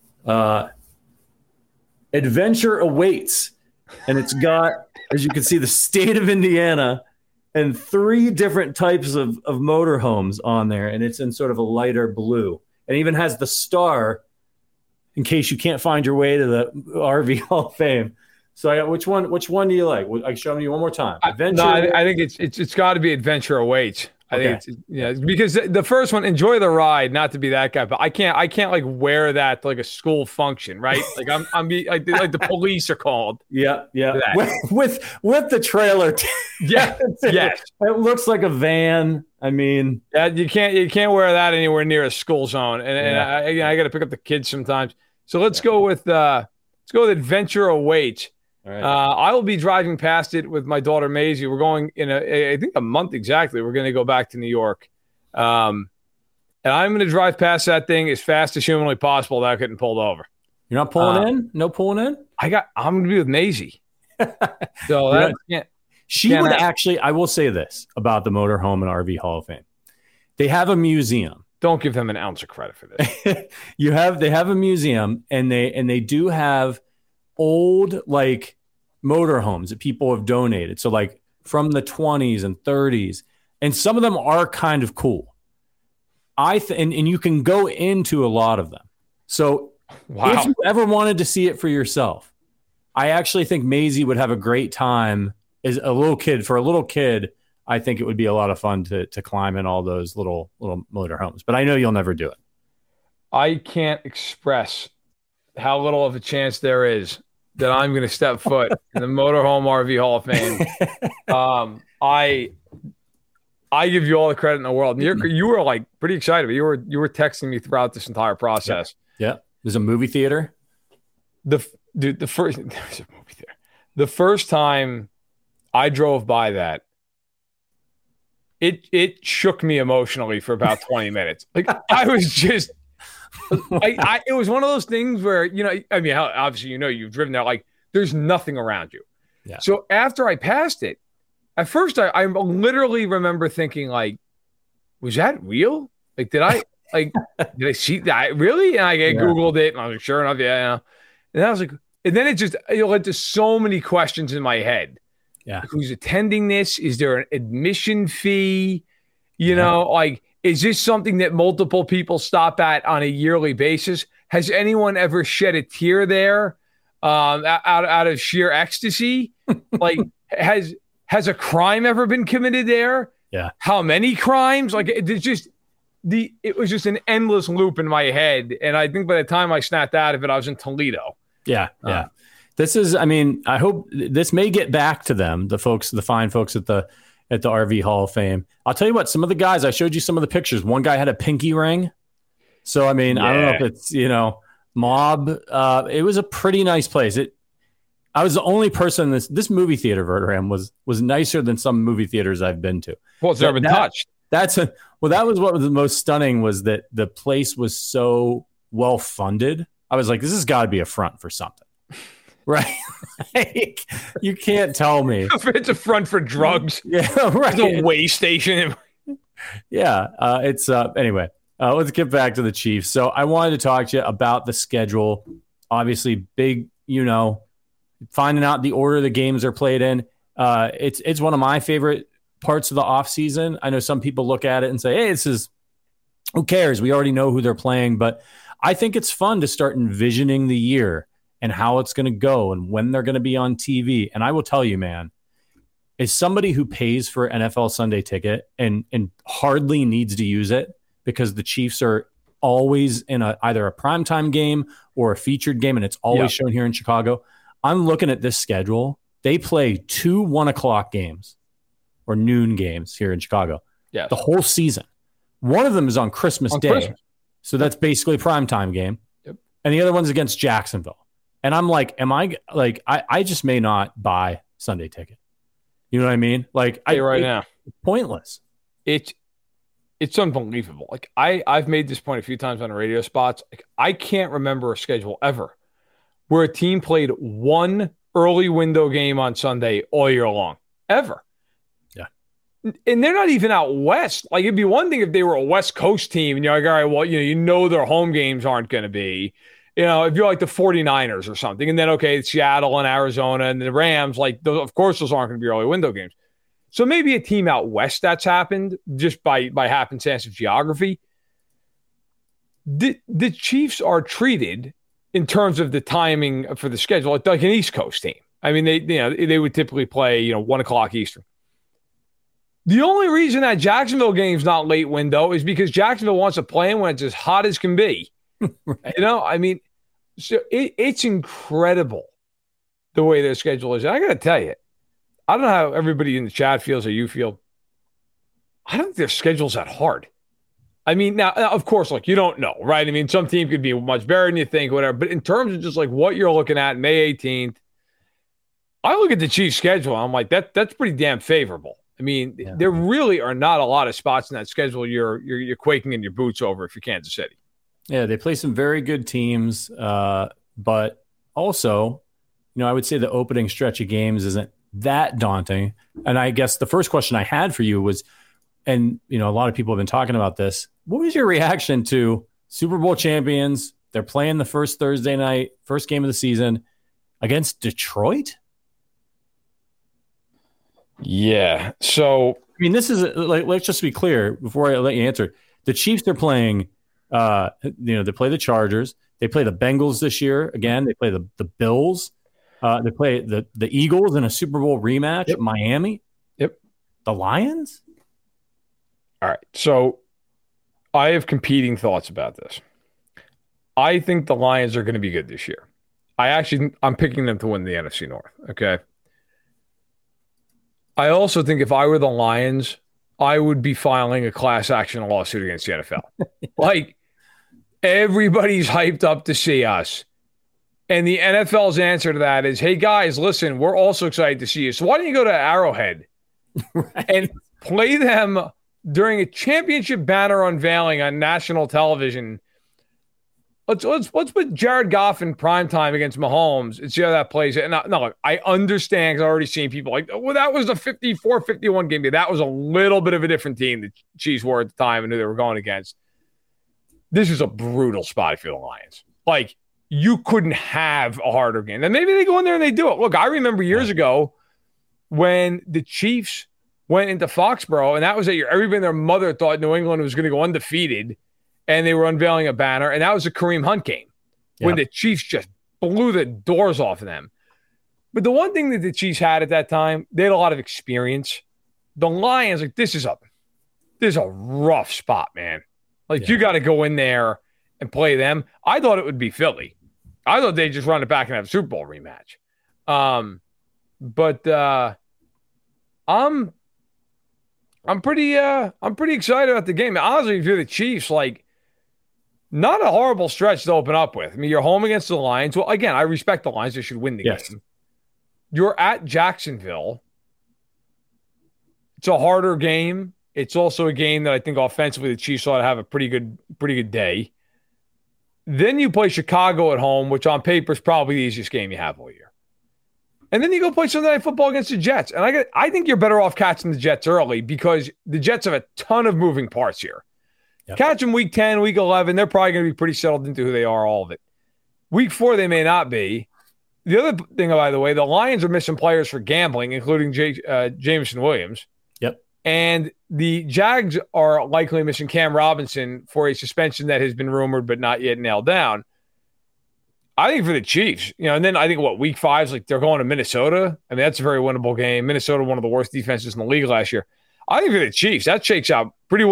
Adventure awaits. And it's got, as you can see, the state of Indiana and 3 different types of motorhomes on there. And it's in sort of a lighter blue. And even has the star in case you can't find your way to the RV Hall of Fame. So I got, which one do you like? I show you one more time. Adventure. I think it's got to be Adventure Awaits. I think it's because the first one, enjoy the ride, not to be that guy, but I can't like wear that to like a school function, right? Like I'm like the police are called. Yeah. With the trailer. Yes. It looks like a van. I mean, you can't wear that anywhere near a school zone. And I got to pick up the kids sometimes. So let's go with Adventure Awaits. All right. I will be driving past it with my daughter Maisie. We're going in I think a month exactly. We're going to go back to New York, and I'm going to drive past that thing as fast as humanly possible without getting pulled over. You're not pulling in? No pulling in? I'm going to be with Maisie. So that would actually. I will say this about the Motorhome and RV Hall of Fame: they have a museum. Don't give them an ounce of credit for this. They have a museum, and they do have old like motorhomes that people have donated. So like from the 20s and 30s, and some of them are kind of cool. And you can go into a lot of them. So if you ever wanted to see it for yourself, I actually think Maisie would have a great time as a little kid. For a little kid, I think it would be a lot of fun to climb in all those little motorhomes. But I know you'll never do it. I can't express how little of a chance there is that I'm going to step foot in the Motorhome RV Hall of Fame. I give you all the credit in the world. You were like pretty excited. You were texting me throughout this entire process. Yeah. There's a movie theater. There's a movie theater. The first time I drove by that, it shook me emotionally for about 20 minutes. Like I was just. It was one of those things where, obviously, you've driven there, like there's nothing around you. Yeah. So after I passed it, at first I literally remember thinking like, was that real? Like, did I see that really? And I Googled it and I was like, sure enough. Yeah. And I was like, and then it led to so many questions in my head. Yeah. Like, who's attending this? Is there an admission fee? Is this something that multiple people stop at on a yearly basis? Has anyone ever shed a tear there out of sheer ecstasy? Like, has a crime ever been committed there? Yeah. How many crimes? Like, it was just an endless loop in my head. And I think by the time I snapped out of it, I was in Toledo. Yeah. This is, I hope this may get back to them, the fine folks at the RV Hall of Fame. I'll tell you what, some of the guys, I showed you some of the pictures. One guy had a pinky ring. So, I don't know if it's, mob. It was a pretty nice place. I was the only person in this movie theater, Verderame, was nicer than some movie theaters I've been to. Well, it's never been touched. That was what was the most stunning, was that the place was so well funded. I was like, this has got to be a front for something. Right. Like, you can't tell me. It's a front for drugs. Yeah, right. It's a way station. Yeah. Anyway, let's get back to the Chiefs. So I wanted to talk to you about the schedule. Obviously, big, finding out the order the games are played in. It's one of my favorite parts of the offseason. I know some people look at it and say, hey, who cares? We already know who they're playing. But I think it's fun to start envisioning the year and how it's going to go and when they're going to be on TV. And I will tell you, man, as somebody who pays for NFL Sunday Ticket and hardly needs to use it, because the Chiefs are always in either a primetime game or a featured game, and it's always shown here in Chicago. I'm looking at this schedule. They play 2 1:00 games or noon games here in Chicago. Yes. The whole season. One of them is on Christmas Day. So that's basically a primetime game. Yep. And the other one's against Jacksonville. And I'm like, I just may not buy Sunday ticket. You know what I mean? Like, now, pointless. It's unbelievable. Like I've made this point a few times on radio spots. Like, I can't remember a schedule ever where a team played one early window game on Sunday all year long, ever. Yeah. And they're not even out west. Like, it'd be one thing if they were a West Coast team and you're like, all right, well, you know their home games aren't going to be, if you're like the 49ers or something, and then, okay, Seattle and Arizona and the Rams, like, those, of course, those aren't going to be early window games. So maybe a team out west that's happened just by happenstance of geography. The Chiefs are treated in terms of the timing for the schedule like an East Coast team. I mean, they would typically play 1:00 Eastern. The only reason that Jacksonville game's not late window is because Jacksonville wants to play when it's as hot as can be. Right. I mean, so it's incredible the way their schedule is. And I got to tell you, I don't know how everybody in the chat feels or you feel. I don't think their schedule's that hard. I mean, now, of course, like, you don't know, right? I mean, some team could be much better than you think, whatever. But in terms of just like what you're looking at May 18th, I look at the Chiefs' schedule, and I'm like, that's pretty damn favorable. I mean, there really are not a lot of spots in that schedule you're quaking in your boots over if you're Kansas City. Yeah, they play some very good teams, but also, I would say the opening stretch of games isn't that daunting. And I guess the first question I had for you was, and a lot of people have been talking about this, what was your reaction to Super Bowl champions? They're playing the first Thursday night, first game of the season against Detroit? Yeah. So, I mean, this is let's just be clear before I let you answer. The Chiefs are playing, they play the Chargers. They play the Bengals this year. Again, they play the Bills. They play the Eagles in a Super Bowl rematch at Miami. Yep. The Lions? All right. So I have competing thoughts about this. I think the Lions are going to be good this year. I'm picking them to win the NFC North. Okay. I also think if I were the Lions, I would be filing a class action lawsuit against the NFL. Like, everybody's hyped up to see us. And the NFL's answer to that is, hey, guys, listen, we're also excited to see you. So why don't you go to Arrowhead and play them during a championship banner unveiling on national television? Let's put Jared Goff in primetime against Mahomes and see how that plays. And look, I understand because I've already seen people like, well, that was the 54-51 game. That was a little bit of a different team the Chiefs were at the time and who they were going against. This is a brutal spot for the Lions. Like, you couldn't have a harder game. And maybe they go in there and they do it. Look, I remember years ago when the Chiefs went into Foxborough, and that was everybody and their mother thought New England was going to go undefeated, and they were unveiling a banner, and that was a Kareem Hunt game when the Chiefs just blew the doors off of them. But the one thing that the Chiefs had at that time, they had a lot of experience. The Lions, like, this is a rough spot, man. Like, you got to go in there and play them. I thought it would be Philly. I thought they'd just run it back and have a Super Bowl rematch. But I'm pretty excited about the game. Honestly, if you're the Chiefs, like, not a horrible stretch to open up with. I mean, you're home against the Lions. Well, again, I respect the Lions. They should win the game. You're at Jacksonville. It's a harder game. It's also a game that I think offensively the Chiefs ought to have a pretty good day. Then you play Chicago at home, which on paper is probably the easiest game you have all year. And then you go play Sunday Night Football against the Jets. And I think you're better off catching the Jets early because the Jets have a ton of moving parts here. Yep. Catch them week 10, week 11, they're probably going to be pretty settled into who they are, all of it. Week 4, they may not be. The other thing, by the way, the Lions are missing players for gambling, including Jameson Williams. Yep. And the Jags are likely missing Cam Robinson for a suspension that has been rumored but not yet nailed down. I think for the Chiefs, and then I think week 5 is like they're going to Minnesota. I mean, that's a very winnable game. Minnesota, one of the worst defenses in the league last year. I think for the Chiefs, that shakes out pretty well.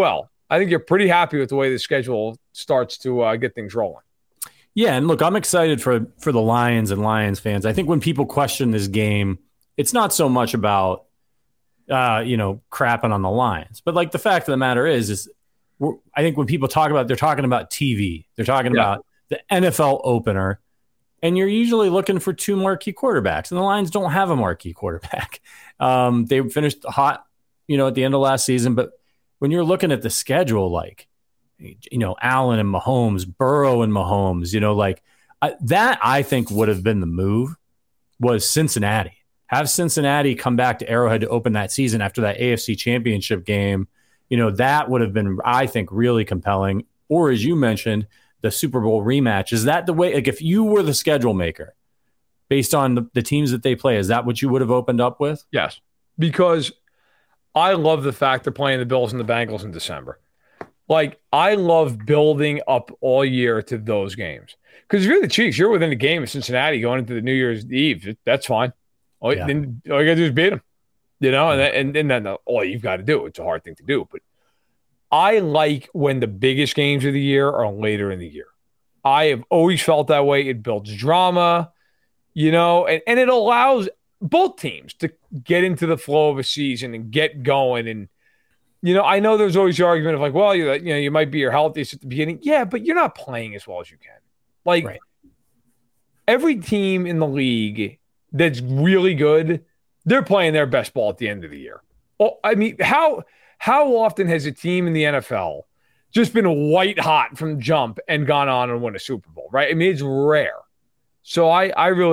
I think you're pretty happy with the way the schedule starts to get things rolling. Yeah, and look, I'm excited for the Lions and Lions fans. I think when people question this game, it's not so much about crapping on the Lions, but like the fact of the matter is I think when people talk about it, they're talking about TV, they're talking about the NFL opener, and you're usually looking for two marquee quarterbacks, and the Lions don't have a marquee quarterback. They finished hot, at the end of last season, but when you're looking at the schedule, like, Allen and Mahomes, Burrow and Mahomes, that I think would have been the move was Cincinnati. Have Cincinnati come back to Arrowhead to open that season after that AFC Championship game. That would have been, I think, really compelling. Or as you mentioned, the Super Bowl rematch. Is that the way, like if you were the schedule maker based on the teams that they play, is that what you would have opened up with? Yes, because I love the fact they're playing the Bills and the Bengals in December. Like, I love building up all year to those games. Because if you're the Chiefs, you're within a game of Cincinnati going into the New Year's Eve. That's fine. All you got to do is beat them. And then all you've got to do. It's a hard thing to do. But I like when the biggest games of the year are later in the year. I have always felt that way. It builds drama, and it allows both teams to get into the flow of a season and get going. And, I know there's always the argument of like, well, you might be your healthiest at the beginning. Yeah, but you're not playing as well as you can. Like, every team in the league that's really good, they're playing their best ball at the end of the year. Well, I mean, how often has a team in the NFL just been white hot from jump and gone on and won a Super Bowl, right? I mean, it's rare. So I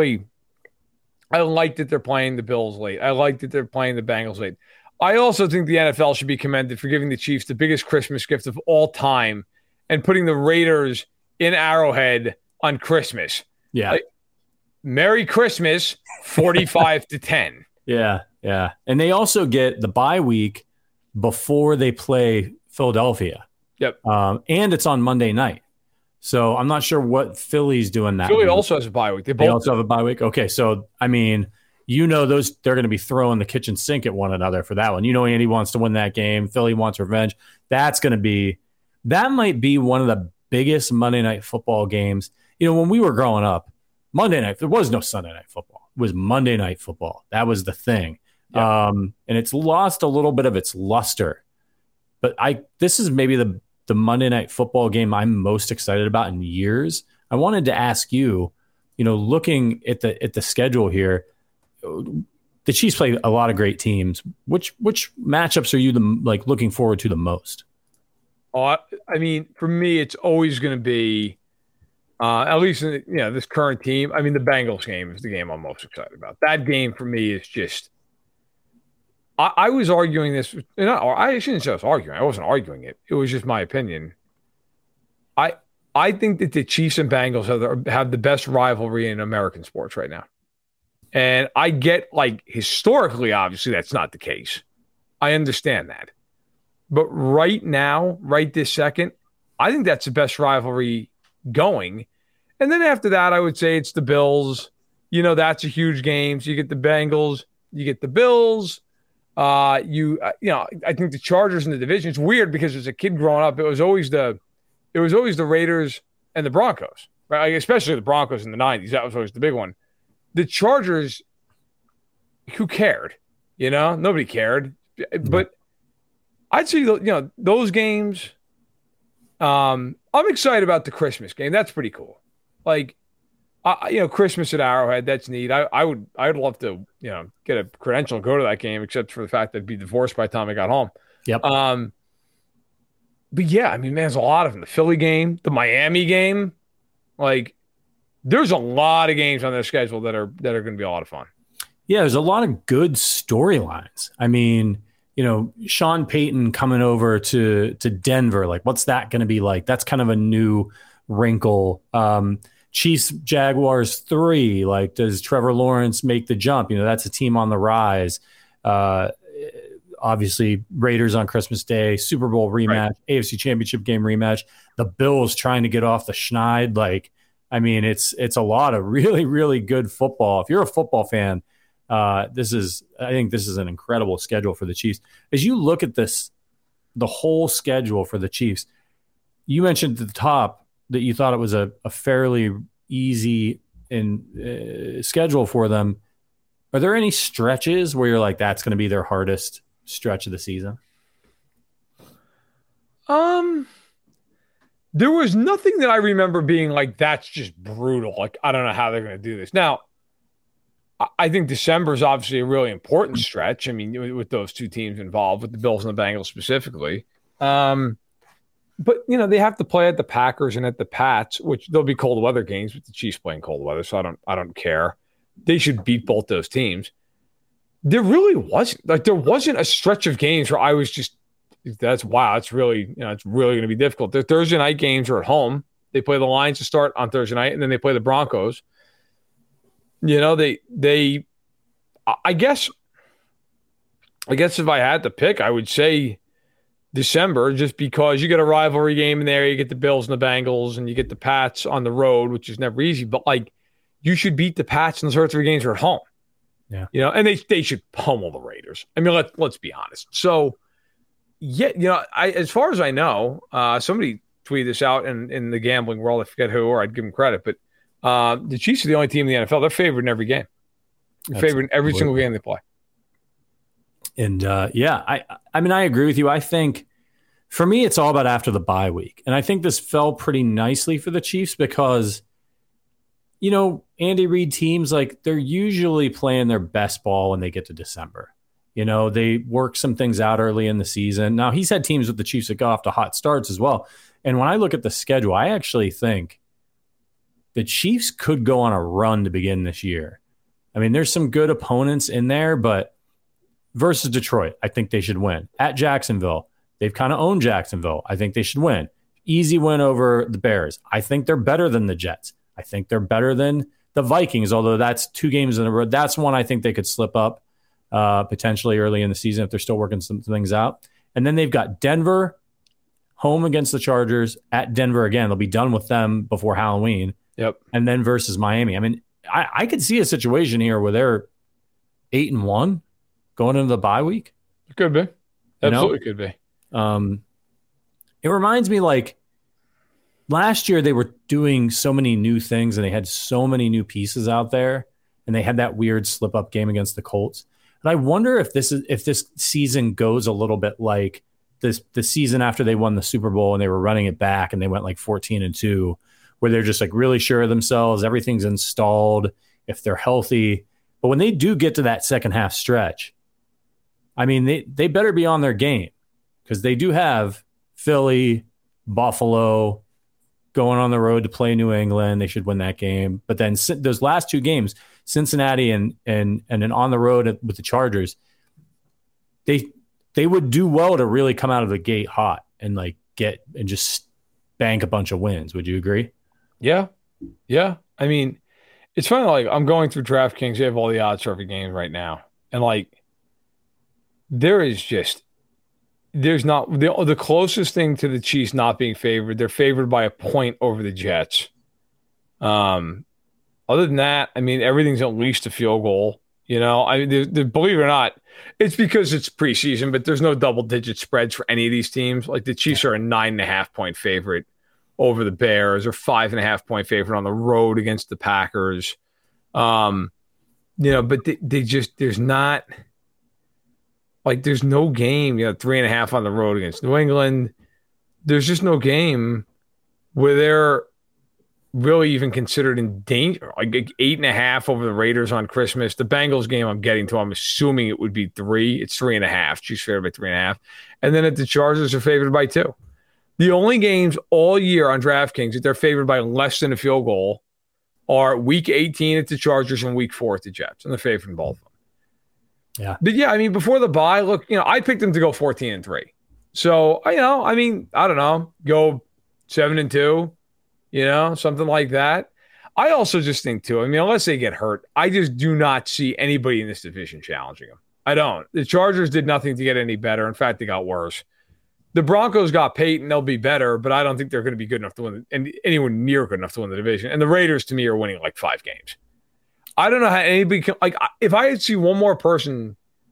like that they're playing the Bills late. I like that they're playing the Bengals late. I also think the NFL should be commended for giving the Chiefs the biggest Christmas gift of all time and putting the Raiders in Arrowhead on Christmas. Yeah. Like, Merry Christmas, 45-10. Yeah. And they also get the bye week before they play Philadelphia. Yep. And it's on Monday night. So I'm not sure what Philly's doing that Philly week. also has a bye week. They also have a bye week? Okay, so, I mean, those they're going to be throwing the kitchen sink at one another for that one. Andy wants to win that game. Philly wants revenge. That might be one of the biggest Monday Night Football games. When we were growing up, Monday night, there was no Sunday Night Football. It was Monday Night Football. That was the thing. Yep. And it's lost a little bit of its luster. But this is maybe the Monday Night Football game I'm most excited about in years. I wanted to ask you, looking at the schedule here, the Chiefs play a lot of great teams. Which matchups are you looking forward to the most? Oh, I mean, for me, it's always going to be, at least in this current team. I mean, the Bengals game is the game I'm most excited about. That game for me is just. I was arguing this. I shouldn't say I was arguing. I wasn't arguing it. It was just my opinion. I think that the Chiefs and Bengals have the best rivalry in American sports right now. And I get, historically, obviously, that's not the case. I understand that. But right now, right this second, I think that's the best rivalry going. And then after that, I would say it's the Bills. That's a huge game. So you get the Bengals, you get the Bills. I think the Chargers in the division. It's weird because as a kid growing up, it was always the Raiders and the Broncos, right? Especially the Broncos in the 90s. That was always the big one. The Chargers, who cared? Nobody cared. But I'd say those games. I'm excited about the Christmas game. That's pretty cool. Christmas at Arrowhead, that's neat. I'd love to, get a credential and go to that game, except for the fact that I'd be divorced by the time I got home. Yep. But yeah, I mean, man, there's a lot of them. The Philly game, the Miami game, there's a lot of games on their schedule that are going to be a lot of fun. Yeah, there's a lot of good storylines. I mean, Sean Payton coming over to Denver, what's that going to be like? That's kind of a new wrinkle. Chiefs Jaguars 3, does Trevor Lawrence make the jump? That's a team on the rise. Obviously Raiders on Christmas Day, Super Bowl rematch, right. AFC Championship game rematch, the Bills trying to get off the schneid. It's a lot of really, really good football. If you're a football fan, I think this is an incredible schedule for the Chiefs. As you look at this the whole schedule for the Chiefs, you mentioned at the top that you thought it was a fairly easy schedule for them. Are there any stretches where you're like, that's going to be their hardest stretch of the season? There was nothing that I remember being like, that's just brutal. Like, I don't know how they're going to do this. Now, I think December is obviously a really important stretch. I mean, with those two teams involved, with the Bills and the Bengals specifically. But, they have to play at the Packers and at the Pats, which there'll be cold weather games with the Chiefs playing cold weather, so I don't care. They should beat both those teams. There really wasn't. There wasn't a stretch of games where I was just, that's really, it's really going to be difficult. Their Thursday night games are at home. They play the Lions to start on Thursday night, and then they play the Broncos. I guess if I had to pick, I would say December, just because you get a rivalry game in there, you get the Bills and the Bengals, and you get the Pats on the road, which is never easy. But you should beat the Pats, and those other 3 games are at home. Yeah, and they should pummel the Raiders. I mean, let's be honest. So, yeah, as far as I know, somebody tweeted this out in the gambling world. I forget who, or I'd give them credit, but the Chiefs are the only team in the NFL. They're favored in every game. They're favored in every single game they play. And I mean, I agree with you. I think for me, it's all about after the bye week. And I think this fell pretty nicely for the Chiefs because, Andy Reid teams, they're usually playing their best ball when they get to December. They work some things out early in the season. Now, he's had teams with the Chiefs that got off to hot starts as well. And when I look at the schedule, I actually think the Chiefs could go on a run to begin this year. I mean, there's some good opponents in there, but versus Detroit, I think they should win. At Jacksonville, they've kind of owned Jacksonville. I think they should win. Easy win over the Bears. I think they're better than the Jets. I think they're better than the Vikings, although that's 2 games in a row. That's one I think they could slip up potentially early in the season if they're still working some things out. And then they've got Denver, home against the Chargers, at Denver again. They'll be done with them before Halloween. Yep. And then versus Miami. I mean, I could see a situation here where they're 8-1 going into the bye week. It could be. Absolutely could be. It reminds me last year they were doing so many new things and they had so many new pieces out there, and they had that weird slip-up game against the Colts. And I wonder if this season goes a little bit like the season after they won the Super Bowl and they were running it back and they went 14-2, where they're just really sure of themselves, everything's installed, if they're healthy. But when they do get to that second half stretch, I mean, they better be on their game, because they do have Philly, Buffalo, going on the road to play New England. They should win that game. But then those last 2 games, Cincinnati and then on the road with the Chargers, they would do well to really come out of the gate hot and get and just bank a bunch of wins. Would you agree? Yeah. Yeah. I mean, it's funny, I'm going through DraftKings. They have all the odds for every game right now. And there's not the closest thing to the Chiefs not being favored. They're favored by a point over the Jets. Other than that, I mean, everything's at least a field goal. I mean, believe it or not, it's because it's preseason, but there's no double-digit spreads for any of these teams. The Chiefs are a 9.5-point favorite over the Bears, or 5.5-point favorite on the road against the Packers. But they just, there's not. There's no game, 3.5 on the road against New England. There's just no game where they're really even considered in danger. 8.5 over the Raiders on Christmas. The Bengals game I'm getting to, I'm assuming it would be 3. It's 3.5. Chiefs favored by 3.5. And then at the Chargers are favored by 2. The only games all year on DraftKings that they're favored by less than a field goal are Week 18 at the Chargers and Week 4 at the Jets. And they're favored in both of them. Yeah. But yeah, I mean, before the bye, look, I picked them to go 14-3. So, I mean, I don't know, go 7-2, something like that. I also just think too, I mean, unless they get hurt, I just do not see anybody in this division challenging them. I don't. The Chargers did nothing to get any better. In fact, they got worse. The Broncos got Peyton. They'll be better, but I don't think they're going to be good enough to win, and anywhere near good enough to win the division. And the Raiders, to me, are winning 5 games. I don't know how anybody can, if I had see one more person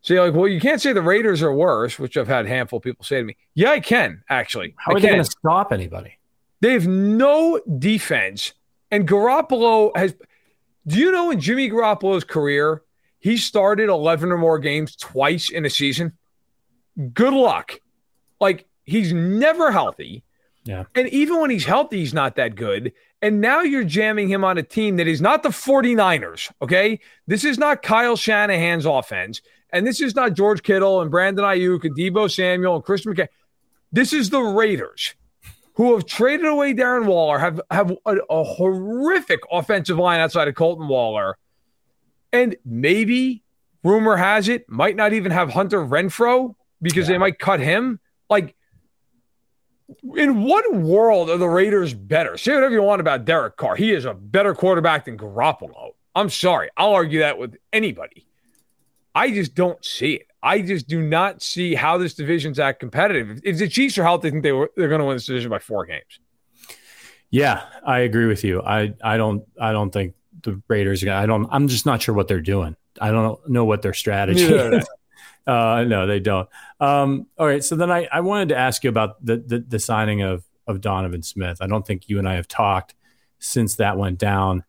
So you're like, well, you can't say the Raiders are worse, which I've had a handful of people say to me. Yeah, I can, actually. How are they going to stop anybody? They have no defense. And Garoppolo has – do you know in Jimmy Garoppolo's career, he started 11 or more games twice in a season? Good luck. Like, he's never healthy. Yeah. And even when he's healthy, he's not that good. And now you're jamming him on a team that is not the 49ers, okay? This is not Kyle Shanahan's offense. And this is not George Kittle and Brandon Ayuk and Deebo Samuel and Christian McCaffrey. This is the Raiders, who have traded away Darren Waller, have a horrific offensive line outside of Colton Waller. And maybe, rumor has it, might not even have Hunter Renfrow because they might cut him. Like, in what world are the Raiders better? Say whatever you want about Derek Carr. He is a better quarterback than Garoppolo. I'm sorry. I'll argue that with anybody. I just don't see it. I just do not see how this division's that competitive. If the Chiefs are healthy, I think they're going to win this division by 4 games. Yeah, I agree with you. I don't think the Raiders are going to. I'm just not sure what they're doing. I don't know what their strategy is. No, they don't. All right. So then I wanted to ask you about the signing of Donovan Smith. I don't think you and I have talked since that went down.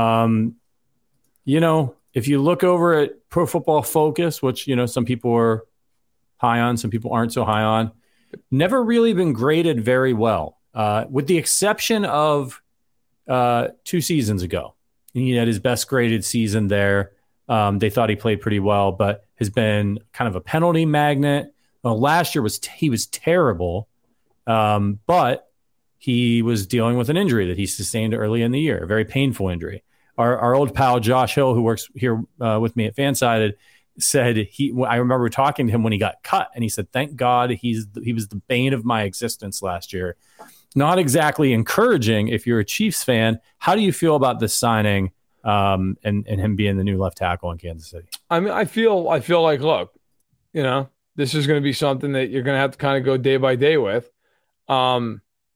If you look over at Pro Football Focus, which, some people are high on, some people aren't so high on, never really been graded very well, with the exception of 2 seasons ago. He had his best graded season there. They thought he played pretty well, but has been kind of a penalty magnet. Well, last year he was terrible, but he was dealing with an injury that he sustained early in the year, a very painful injury. Our old pal Josh Hill, who works here with me at Fansided, said I remember talking to him when he got cut, and he said, "Thank God he was the bane of my existence last year." Not exactly encouraging if you're a Chiefs fan. How do you feel about this signing? And him being the new left tackle in Kansas City? I mean, I feel like, look, this is going to be something that you're going to have to kind of go day by day with. I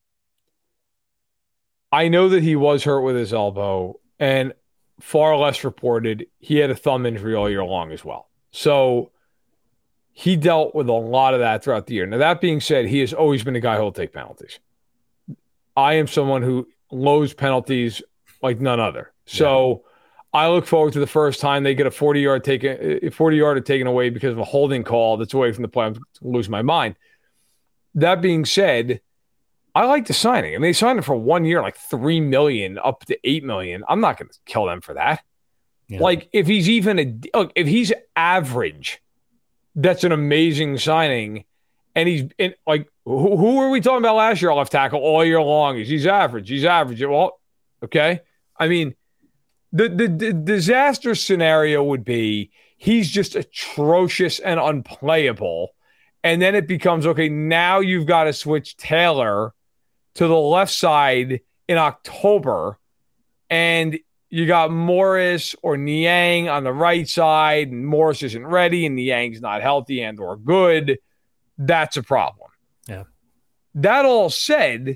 know that he was hurt with his elbow, and far less reported, he had a thumb injury all year long as well. So he dealt with a lot of that throughout the year. Now, that being said, he has always been a guy who will take penalties. I am someone who loathes penalties like none other. So I look forward to the first time they get a 40-yarder taken away because of a holding call that's away from the play. I'm going to lose my mind. That being said, I like the signing. I mean, they signed him for 1 year, like $3 million up to $8 million. I'm not going to kill them for that. Yeah. Like, if he's if he's average, that's an amazing signing. And who were we talking about last year, left tackle all year long? He's average. He's average. Well, okay. I mean, the disaster scenario would be he's just atrocious and unplayable. And then it becomes, okay, now you've got to switch Taylor to the left side in October. And you got Morris or Niang on the right side, and Morris isn't ready and Niang's not healthy and or good. That's a problem. Yeah. That all said,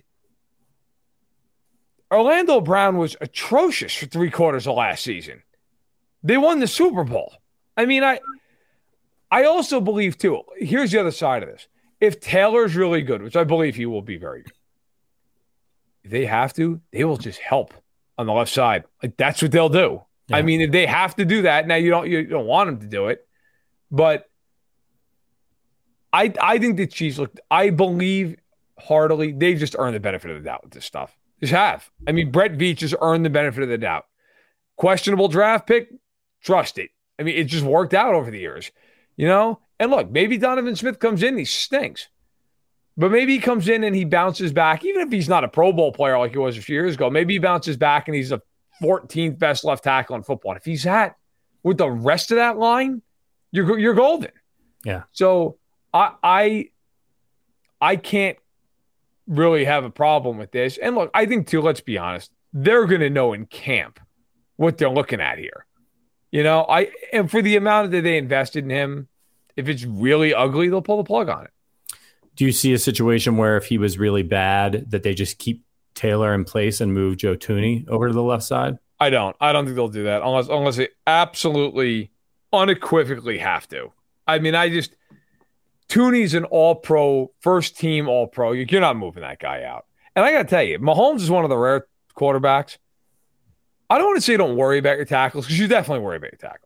Orlando Brown was atrocious for 3/4 of last season. They won the Super Bowl. I mean, I also believe, too, here's the other side of this. If Taylor's really good, which I believe he will be very good, if they have to, they will just help on the left side. Like, that's what they'll do. Yeah. I mean, if they have to do that, now you don't want them to do it, but I think the Chiefs I believe heartily they've just earned the benefit of the doubt with this stuff. Just have. I mean, Brett Veach has earned the benefit of the doubt. Questionable draft pick, trust it. I mean, it just worked out over the years, And look, maybe Donovan Smith comes in, he stinks. But maybe he comes in and he bounces back, even if he's not a Pro Bowl player like he was a few years ago. Maybe he bounces back and he's the 14th best left tackle in football. And if he's with the rest of that line, you're golden. Yeah. So I can't really have a problem with this. And look, I think, too, let's be honest, they're going to know in camp what they're looking at here. And for the amount that they invested in him, if it's really ugly, they'll pull the plug on it. Do you see a situation where if he was really bad that they just keep Taylor in place and move Joe Thuney over to the left side? I don't think they'll do that unless they absolutely unequivocally have to. I mean, Tooney's an all-pro, first-team all-pro. You're not moving that guy out. And I got to tell you, Mahomes is one of the rare quarterbacks. I don't want to say don't worry about your tackles, because you definitely worry about your tackles.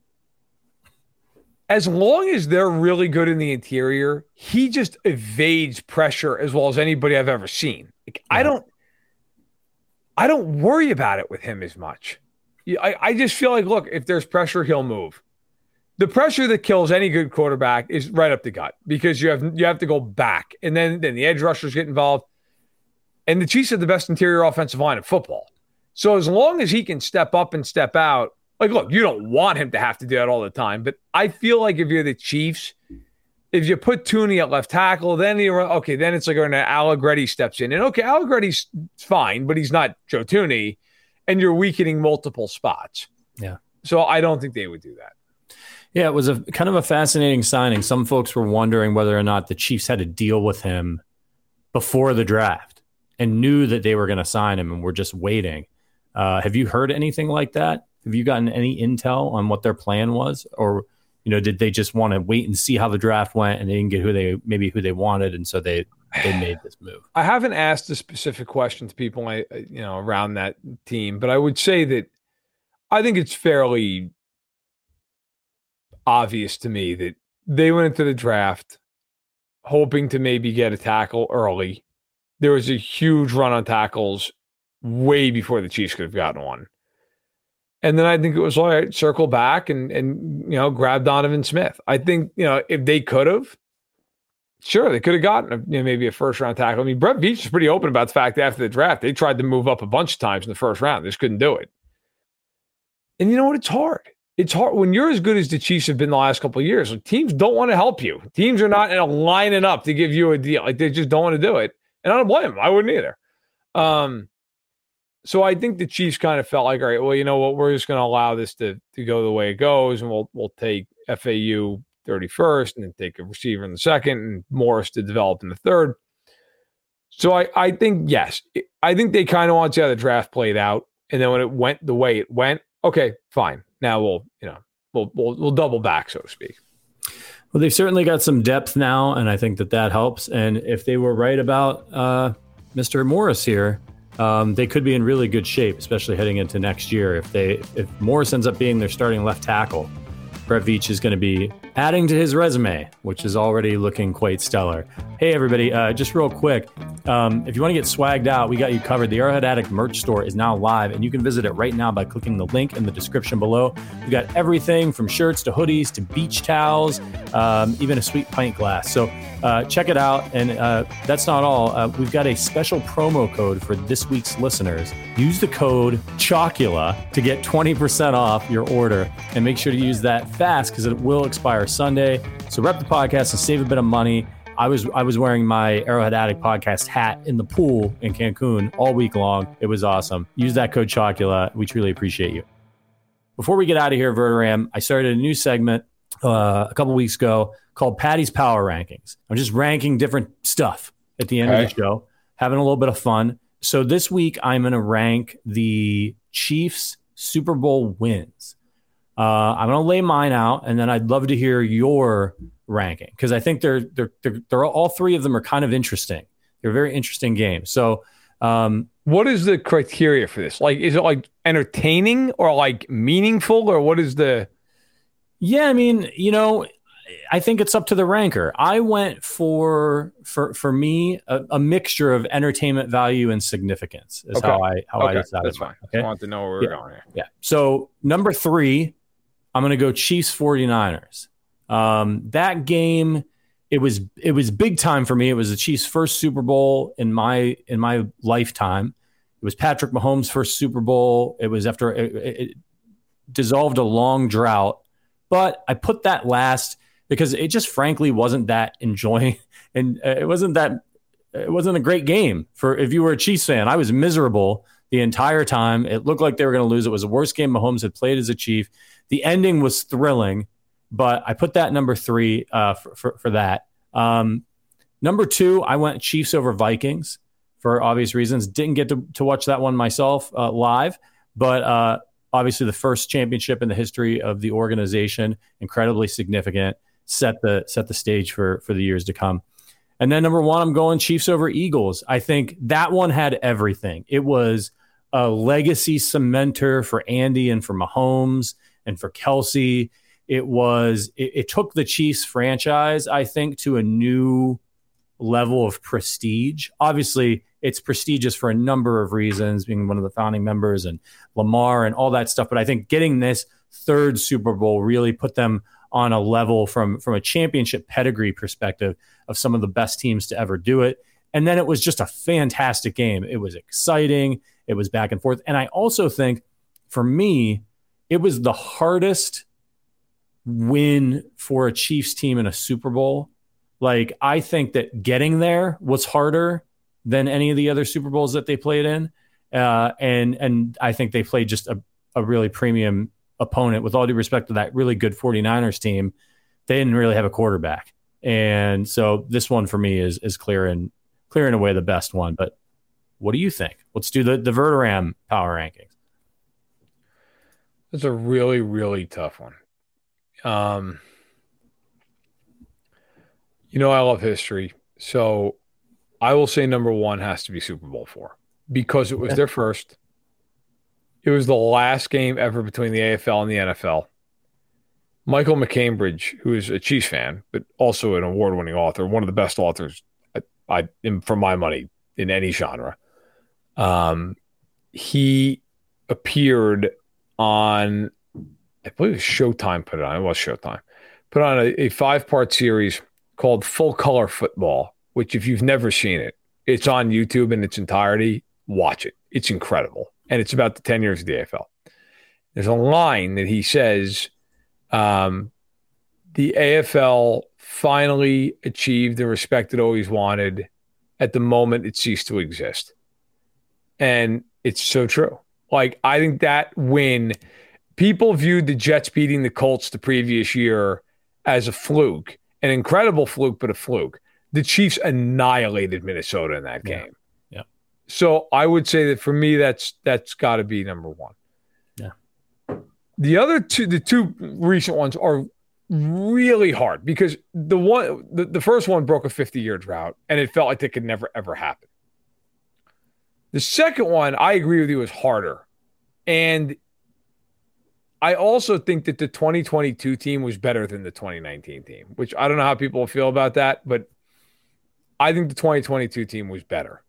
As long as they're really good in the interior, he just evades pressure as well as anybody I've ever seen. Like, yeah. I don't worry about it with him as much. I just feel like, look, if there's pressure, he'll move. The pressure that kills any good quarterback is right up the gut, because you have to go back, and then the edge rushers get involved. And the Chiefs have the best interior offensive line in football. So as long as he can step up and step out, like, look, you don't want him to have to do that all the time, but I feel like if you're the Chiefs, if you put Tooney at left tackle, then then it's like when Allegretti steps in. And okay, Allegretti's fine, but he's not Joe Tooney, and you're weakening multiple spots. Yeah. So I don't think they would do that. Yeah, it was a kind of a fascinating signing. Some folks were wondering whether or not the Chiefs had to deal with him before the draft and knew that they were going to sign him and were just waiting. Have you heard anything like that? Have you gotten any intel on what their plan was? Or, did they just want to wait and see how the draft went and they didn't get who they wanted, and so they made this move? I haven't asked a specific question to people around that team, but I would say that I think it's fairly obvious to me that they went into the draft hoping to maybe get a tackle early. There was a huge run on tackles way before the Chiefs could have gotten one. And then I think it was all right, circle back and grab Donovan Smith. I think, if they could have, sure, they could have gotten maybe a first-round tackle. I mean, Brett Veach is pretty open about the fact that after the draft, they tried to move up a bunch of times in the first round. They just couldn't do it. And you know what? It's hard. It's hard when you're as good as the Chiefs have been the last couple of years. Like, teams don't want to help you. Teams are not lining up to give you a deal. Like, they just don't want to do it. And I don't blame them. I wouldn't either. So I think the Chiefs kind of felt like, all right, well, you know what? We're just going to allow this to go the way it goes, and we'll take FAU 31st and then take a receiver in the second and Morris to develop in the third. So I think, yes, I think they kind of want to see how the draft played out. And then when it went the way it went, okay, fine. Now we'll double back, so to speak. Well, they've certainly got some depth now, and I think that helps. And if they were right about Mr. Morris here, they could be in really good shape, especially heading into next year. If Morris ends up being their starting left tackle, Brett Veach is going to be adding to his resume, which is already looking quite stellar. Hey, everybody, just real quick, if you want to get swagged out, we got you covered. The Arrowhead Addict merch store is now live, and you can visit it right now by clicking the link in the description below. We got everything from shirts to hoodies to beach towels, even a sweet pint glass. So check it out. And that's not all. We've got a special promo code for this week's listeners. Use the code CHOCULA to get 20% off your order, and make sure to use that fast because it will expire Sunday. So rep the podcast and save a bit of money. I was wearing my Arrowhead Addict podcast hat in the pool in Cancun all week long. It was awesome. Use that code CHOCULA. We truly appreciate you. Before we get out of here, Verderam, I started a new segment a couple weeks ago called Patty's Power Rankings. I'm just ranking different stuff at the end of the show, having a little bit of fun. So this week, I'm going to rank the Chiefs Super Bowl wins. I'm going to lay mine out, and then I'd love to hear your ranking because I think they're all three of them are kind of interesting. They're very interesting games. So, what is the criteria for this? Like, is it like entertaining or like meaningful, or what is the? Yeah, I mean, I think it's up to the ranker. I went for me a mixture of entertainment value and significance is how I decided. That's fine. Okay? I want to know where we're going here. Yeah. So number 3, I'm going to go Chiefs 49ers. That game, it was big time for me. It was the Chiefs' first Super Bowl in my lifetime. It was Patrick Mahomes' first Super Bowl. It was after it dissolved a long drought, but I put that last because it just frankly wasn't that enjoying, and it wasn't a great game for if you were a Chiefs fan. I was miserable the entire time. It looked like they were going to lose. It was the worst game Mahomes had played as a Chief. The ending was thrilling, but I put that number 3 for that. Number 2, I went Chiefs over Vikings for obvious reasons. Didn't get to watch that one myself live, but obviously the first championship in the history of the organization, incredibly significant. set the stage for the years to come. And then number 1, I'm going Chiefs over Eagles. I think that one had everything. It was a legacy cementer for Andy and for Mahomes and for Kelsey. It took the Chiefs franchise, I think, to a new level of prestige. Obviously, it's prestigious for a number of reasons, being one of the founding members and Lamar and all that stuff. But I think getting this 3rd Super Bowl really put them on a level from a championship pedigree perspective of some of the best teams to ever do it. And then it was just a fantastic game. It was exciting. It was back and forth. And I also think, for me, it was the hardest win for a Chiefs team in a Super Bowl. Like, I think that getting there was harder than any of the other Super Bowls that they played in. And I think they played just a really premium opponent. With all due respect to that really good 49ers team, they didn't really have a quarterback. And so this one for me is clear and away the best one. But what do you think? Let's do the Verderam power rankings. That's a really, really tough one. I love history. So I will say number 1 has to be Super Bowl 4 because it was their first. It was the last game ever between the AFL and the NFL. Michael McCambridge, who is a Chiefs fan, but also an award-winning author, one of the best authors, for my money, in any genre. He appeared on, I believe it was Showtime put it on. It was Showtime. Put on a 5-part series called Full Color Football, which if you've never seen it, it's on YouTube in its entirety. Watch it. It's incredible. And it's about the 10 years of the AFL. There's a line that he says, the AFL finally achieved the respect it always wanted at the moment it ceased to exist. And it's so true. Like, I think that win, people viewed the Jets beating the Colts the previous year as a fluke, an incredible fluke, but a fluke. The Chiefs annihilated Minnesota in that game. Yeah. So I would say that for me, that's got to be number 1. Yeah. The two recent ones are really hard because the first one broke a 50-year drought and it felt like it could never, ever happen. The second one, I agree with you, is harder. And I also think that the 2022 team was better than the 2019 team, which I don't know how people feel about that, but I think the 2022 team was better.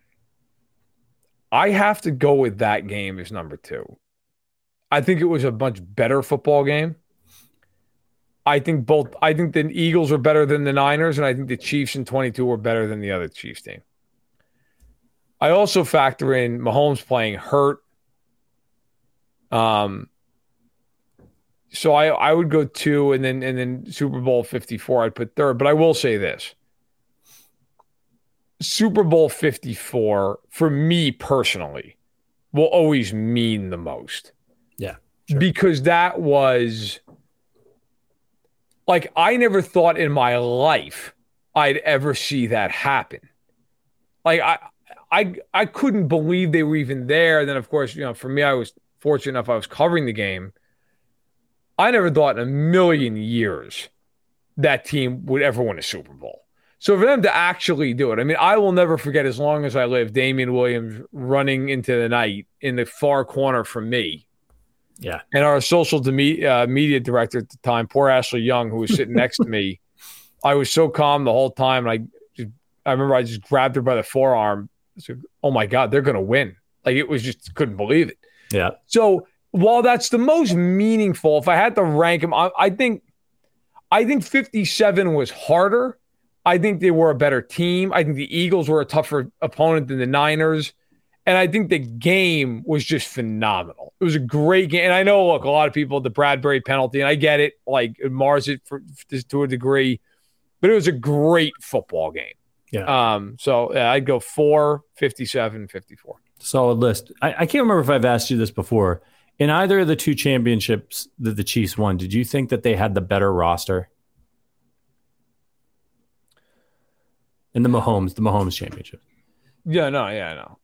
I have to go with that game as number 2. I think it was a much better football game. I think the Eagles were better than the Niners, and I think the Chiefs in 22 were better than the other Chiefs team. I also factor in Mahomes playing hurt. So I would go 2, and then Super Bowl 54 I'd put 3rd. But I will say this. Super Bowl 54, for me personally, will always mean the most. Yeah. Sure. Because that was, like, I never thought in my life I'd ever see that happen. Like, I couldn't believe they were even there. And then, of course, for me, I was fortunate enough I was covering the game. I never thought in a million years that team would ever win a Super Bowl. So for them to actually do it, I mean, I will never forget as long as I live, Damian Williams running into the night in the far corner from me. Yeah. And our social media director at the time, poor Ashley Young, who was sitting next to me, I was so calm the whole time. And I remember I just grabbed her by the forearm. I said, oh my God, they're going to win. Like, it was just, couldn't believe it. Yeah. So while that's the most meaningful, if I had to rank them, I think 57 was harder. I think they were a better team. I think the Eagles were a tougher opponent than the Niners. And I think the game was just phenomenal. It was a great game. And I know, look, a lot of people, the Bradbury penalty, and I get it, like, it mars it to a degree. But it was a great football game. Yeah. So I'd go 4, 57, 54. Solid list. I can't remember if I've asked you this before. In either of the 2 championships that the Chiefs won, did you think that they had the better roster? In the Mahomes championship. Yeah, no.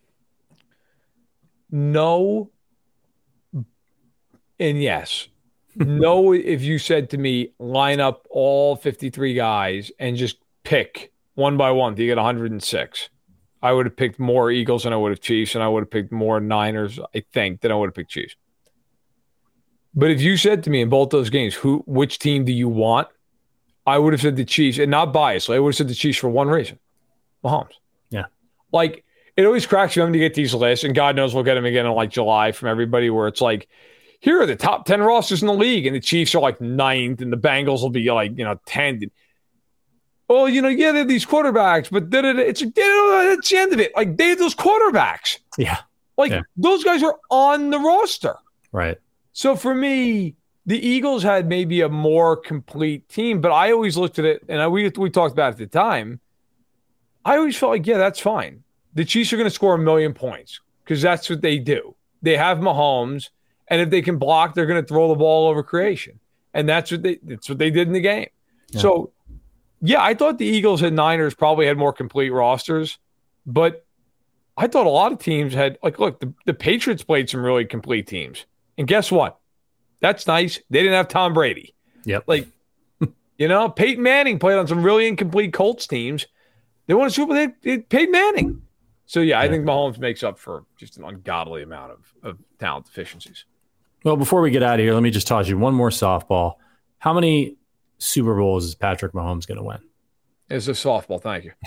No, and yes, No, if you said to me, line up all 53 guys and just pick one by one, do you get 106? I would have picked more Eagles than I would have Chiefs, and I would have picked more Niners, I think, than I would have picked Chiefs. But if you said to me in both those games, which team do you want? I would have said the Chiefs, and not biased. I would have said the Chiefs for one reason: Mahomes. Yeah. Like, it always cracks me up to get these lists, and God knows we'll get them again in like July from everybody, where it's like, here are the top 10 rosters in the league, and the Chiefs are like 9th, and the Bengals will be like, 10th. Oh, yeah, they have these quarterbacks, but it's like, that's the end of it. Like, they have those quarterbacks. Yeah. Like, those guys are on the roster. Right. So for me, the Eagles had maybe a more complete team, but I always looked at it, and we talked about it at the time. I always felt like, yeah, that's fine. The Chiefs are going to score 1 million points because that's what they do. They have Mahomes, and if they can block, they're going to throw the ball over creation. And that's what they did in the game. Yeah. So, yeah, I thought the Eagles and Niners probably had more complete rosters, but I thought a lot of teams had, like, look, the Patriots played some really complete teams. And guess what? That's nice. They didn't have Tom Brady. Yep. Like, Peyton Manning played on some really incomplete Colts teams. They won a Super Bowl. They Peyton Manning. So, yeah, I think Mahomes makes up for just an ungodly amount of talent deficiencies. Well, before we get out of here, let me just toss you one more softball. How many Super Bowls is Patrick Mahomes going to win? It's a softball. Thank you.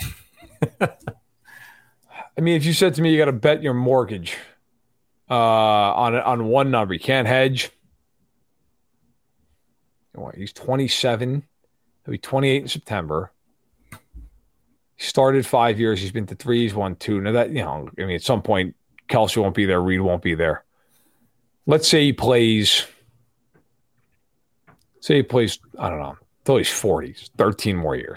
I mean, if you said to me you got to bet your mortgage on one number, you can't hedge. He's 27. He'll be 28 in September. He started 5 years. He's been to 3. He's won 2. Now that, at some point, Kelsey won't be there. Reed won't be there. Let's say he plays, I don't know, until he's 40, 13 more years.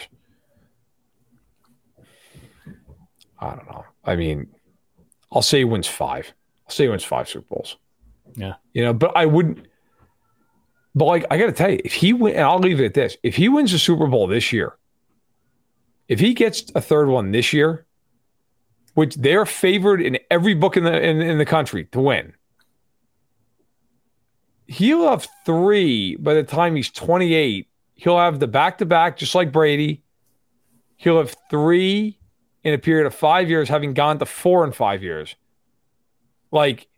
I don't know. I mean, I'll say he wins 5. I'll say he wins 5 Super Bowls. Yeah. But I wouldn't. But, like, I got to tell you, if he wins, and I'll leave it at this, if he wins the Super Bowl this year, if he gets a third one this year, which they're favored in every book in the country to win, he'll have 3 by the time he's 28. He'll have the back-to-back, just like Brady. He'll have 3 in a period of 5 years, having gone to 4 in 5 years. Like,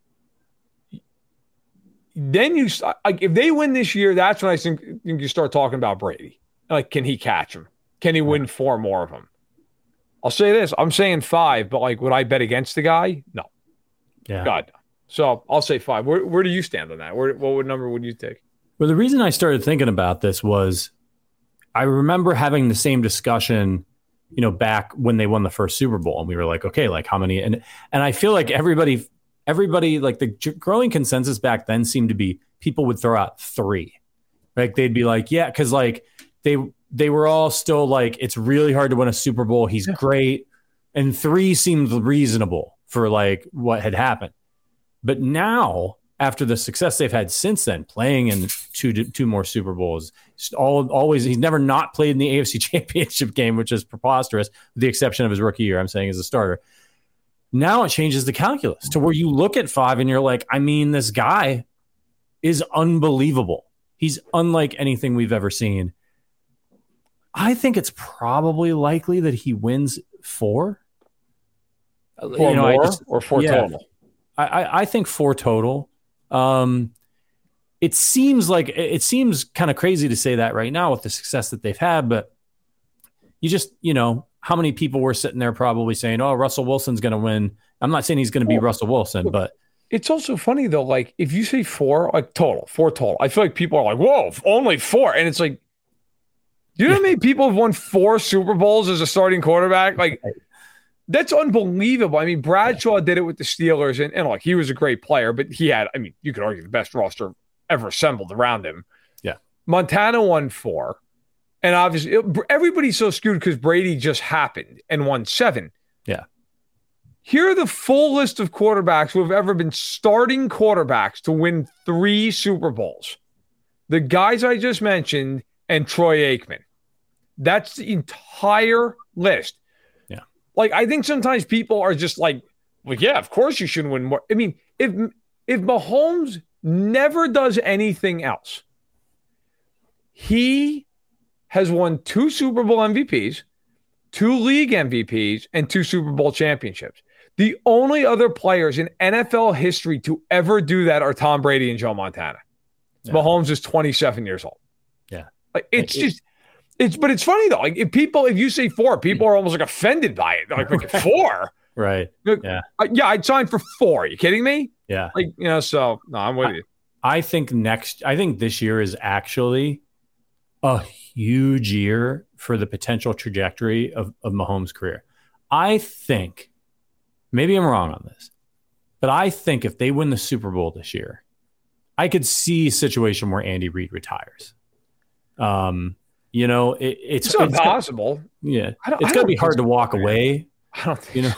then if they win this year, that's when I think you start talking about Brady. Like, can he catch him? Can he win 4 more of them? I'll say this. I'm saying 5, but, like, would I bet against the guy? No. Yeah. God. So I'll say 5. Where do you stand on that? What number would you take? Well, the reason I started thinking about this was I remember having the same discussion, back when they won the first Super Bowl, and we were like, okay, like how many? And I feel like everybody, like the growing consensus back then seemed to be people would throw out 3. Like they'd be like, yeah, because like they were all still like, it's really hard to win a Super Bowl. He's great. And 3 seemed reasonable for like what had happened. But now, after the success they've had since then, playing in two more Super Bowls, he's never not played in the AFC Championship game, which is preposterous, with the exception of his rookie year, I'm saying, as a starter. Now it changes the calculus to where you look at 5 and you're like, I mean, this guy is unbelievable. He's unlike anything we've ever seen. I think it's probably likely that he wins 4. 4 more or 4 total? I think 4 total. It seems kind of crazy to say that right now with the success that they've had, but you just, how many people were sitting there probably saying, oh, Russell Wilson's going to win. I'm not saying he's going to be Russell Wilson, but it's also funny though. Like if you say 4, like 4 total, I feel like people are like, whoa, only 4. And it's like, do you know how many people have won 4 Super Bowls as a starting quarterback? Like, that's unbelievable. I mean, Bradshaw did it with the Steelers, and like he was a great player, but he had, you could argue the best roster ever assembled around him. Yeah. Montana won 4. And obviously, everybody's so skewed because Brady just happened and won 7. Yeah. Here are the full list of quarterbacks who have ever been starting quarterbacks to win 3 Super Bowls. The guys I just mentioned and Troy Aikman. That's the entire list. Like, I think sometimes people are just like, well, yeah, of course you should win more. I mean, if Mahomes never does anything else, he has won 2 Super Bowl MVPs, 2 league MVPs, and 2 Super Bowl championships. The only other players in NFL history to ever do that are Tom Brady and Joe Montana. Yeah. Mahomes is 27 years old. Yeah. But it's funny though. Like if you say 4, people are almost like offended by it. Like 4. Right. Yeah. I'd sign for 4. Are you kidding me? Yeah. So no, I'm with you. I think this year is actually a huge year for the potential trajectory of Mahomes' career. I think, maybe I'm wrong on this, but I think if they win the Super Bowl this year, I could see a situation where Andy Reid retires. It's not possible. Yeah. It's going to be hard to walk away. I don't think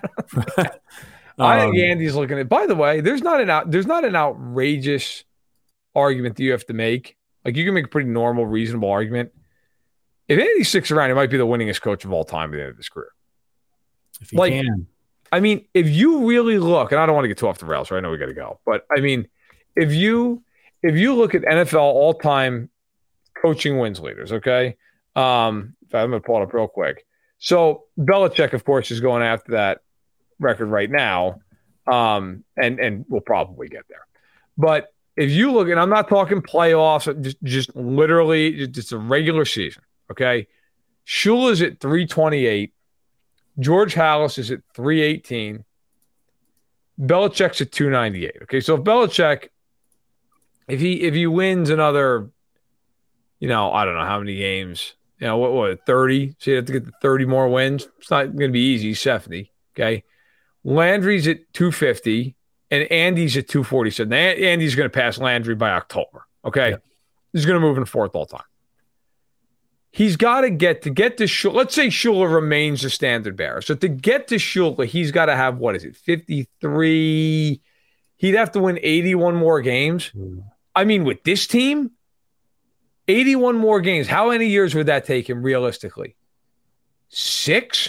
I think Andy's looking at. By the way, there's not an outrageous argument that you have to make. Like you can make a pretty normal, reasonable argument. If Andy sticks around, he might be the winningest coach of all time at the end of his career. If he can. I mean, if you really look, and I don't want to get too off the rails, so I know we got to go. But I mean, if you look at NFL all-time coaching wins leaders, okay? I'm going to pull it up real quick. So Belichick, of course, is going after that record right now, and we'll probably get there. But if you look, and I'm not talking playoffs, just literally just a regular season, okay? Shula's at 328. George Halas is at 318. Belichick's at 298. Okay, so if Belichick, if he wins another, I don't know how many games, what 30? So you have to get the 30 more wins. It's not going to be easy. 70. Okay, Landry's at 250, and Andy's at 247. Andy's going to pass Landry by October. Okay, yeah. He's going to move in 4th all time. He's got to get to Shula. Let's say Shula remains the standard bearer. So to get to Shula, he's got to have, 53? He'd have to win 81 more games. I mean, with this team, 81 more games. How many years would that take him realistically? 6?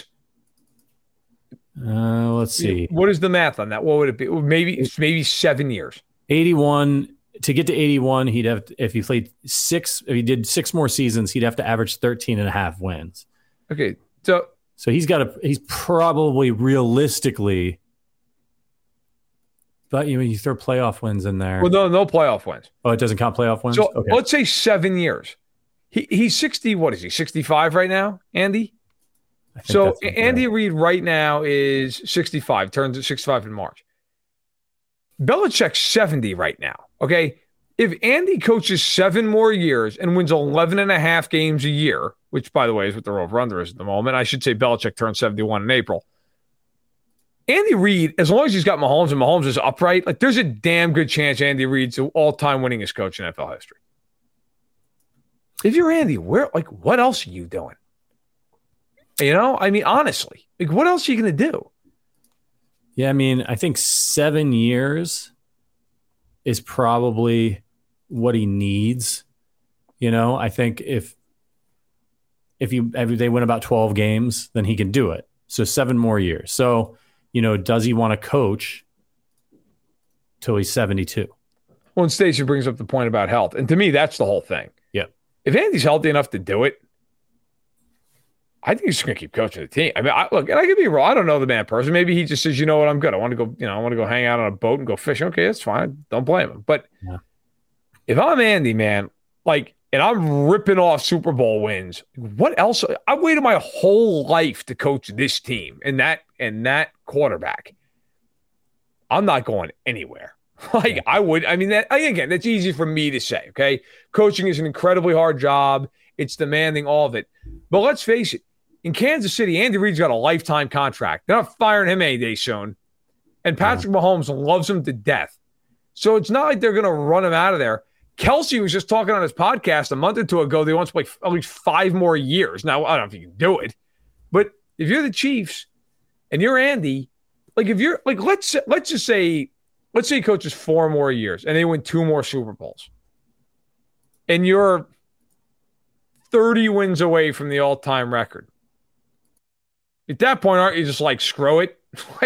Let's see. What is the math on that? What would it be? Maybe 7 years. 81. To get to 81, he'd have if he did 6 more seasons, he'd have to average 13.5 wins. Okay. So he's probably realistically, but you throw playoff wins in there. Well, no playoff wins. Oh, it doesn't count playoff wins? So Let's say 7 years. He's 60, what is he, 65 right now, Andy? So Andy Reid right now is 65, turns 65 in March. Belichick's 70 right now, okay? If Andy coaches 7 more years and wins 11.5 games a year, which, by the way, is what the over-under is at the moment. I should say Belichick turns 71 in April. Andy Reid, as long as he's got Mahomes and Mahomes is upright, like there's a damn good chance Andy Reid's the all-time winningest coach in NFL history. If you're Andy, what else are you doing? I mean, honestly, what else are you going to do? Yeah, I mean, I think 7 years is probably what he needs. I think if they win about 12 games, then he can do it. So 7 more years. So, does he want to coach till he's 72? Well, and Stacey brings up the point about health. And to me, that's the whole thing. Yeah. If Andy's healthy enough to do it, I think he's just going to keep coaching the team. I mean, look, and I could be wrong. I don't know the man person. Maybe he just says, you know what, I'm good. I want to go, I want to go hang out on a boat and go fishing. Okay, that's fine. Don't blame him. But if I'm Andy, man, and I'm ripping off Super Bowl wins, what else? I waited my whole life to coach this team and that quarterback. I'm not going anywhere. I would. I mean, again, that's easy for me to say, okay? Coaching is an incredibly hard job. It's demanding all of it. But let's face it. In Kansas City, Andy Reid's got a lifetime contract. They're not firing him any day soon. And Patrick Mahomes loves him to death. So it's not like they're going to run him out of there. Kelsey was just talking on his podcast a month or 2 ago. They want to play at least 5 more years. Now, I don't know if you can do it. But if you're the Chiefs and you're Andy, if you're let's just say he coaches 4 more years and they win 2 more Super Bowls. And you're 30 wins away from the all-time record. At that point, aren't you just screw it?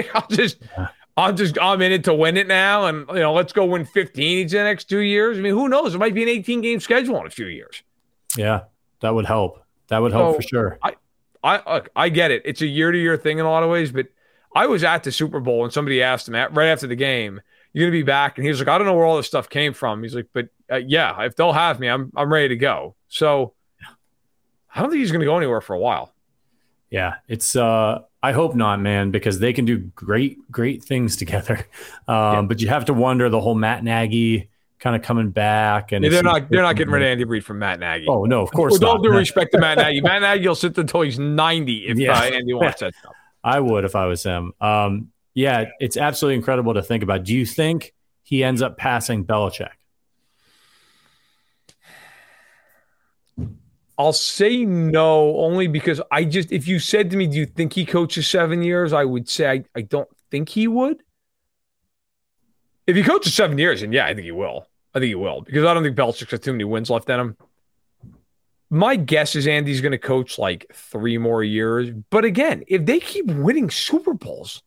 I'm in it to win it now, and let's go win 15 each of the next 2 years. I mean, who knows? It might be an 18-game schedule in a few years. Yeah, that would help. That would help for sure. I get it. It's a year-to-year thing in a lot of ways, but I was at the Super Bowl and somebody asked him right after the game, "You're going to be back?" And he was like, "I don't know where all this stuff came from." He's like, "But yeah, if they'll have me, I'm ready to go." So I don't think he's going to go anywhere for a while. Yeah, it's I hope not, man, because they can do great things together. But you have to wonder the whole Matt Nagy kind of coming back, and they're not getting rid of Andy Reid from Matt Nagy. Oh no, of course With not. all due respect to Matt Nagy, Matt Nagy will sit until he's 90 if Andy wants that stuff. I would if I was him. Yeah, it's absolutely incredible to think about. Do you think he ends up passing Belichick? I'll say no, only because if you said to me, do you think he coaches 7 years? I would say I don't think he would. If he coaches 7 years, then yeah, I think he will. Because I don't think Belichick's got too many wins left in him. My guess is Andy's going to coach like 3 more years. But again, if they keep winning Super Bowls,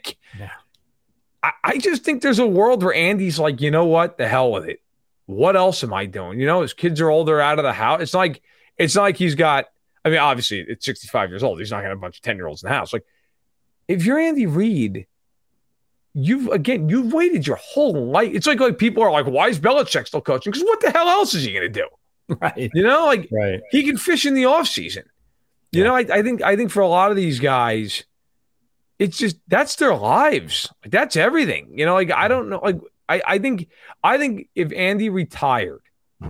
I just think there's a world where Andy's like, you know what? The hell with it. What else am I doing? His kids are older, out of the house. It's like he's got, I mean, obviously it's 65 years old. He's not going to have a bunch of 10-year-olds in the house. Like, if you're Andy Reid, you've waited your whole life. It's like people are like, why is Belichick still coaching? Because what the hell else is he going to do? Right. Right. He can fish in the offseason. I think for a lot of these guys, it's just, that's their lives. Like, that's everything. I don't know. Like, I think if Andy retired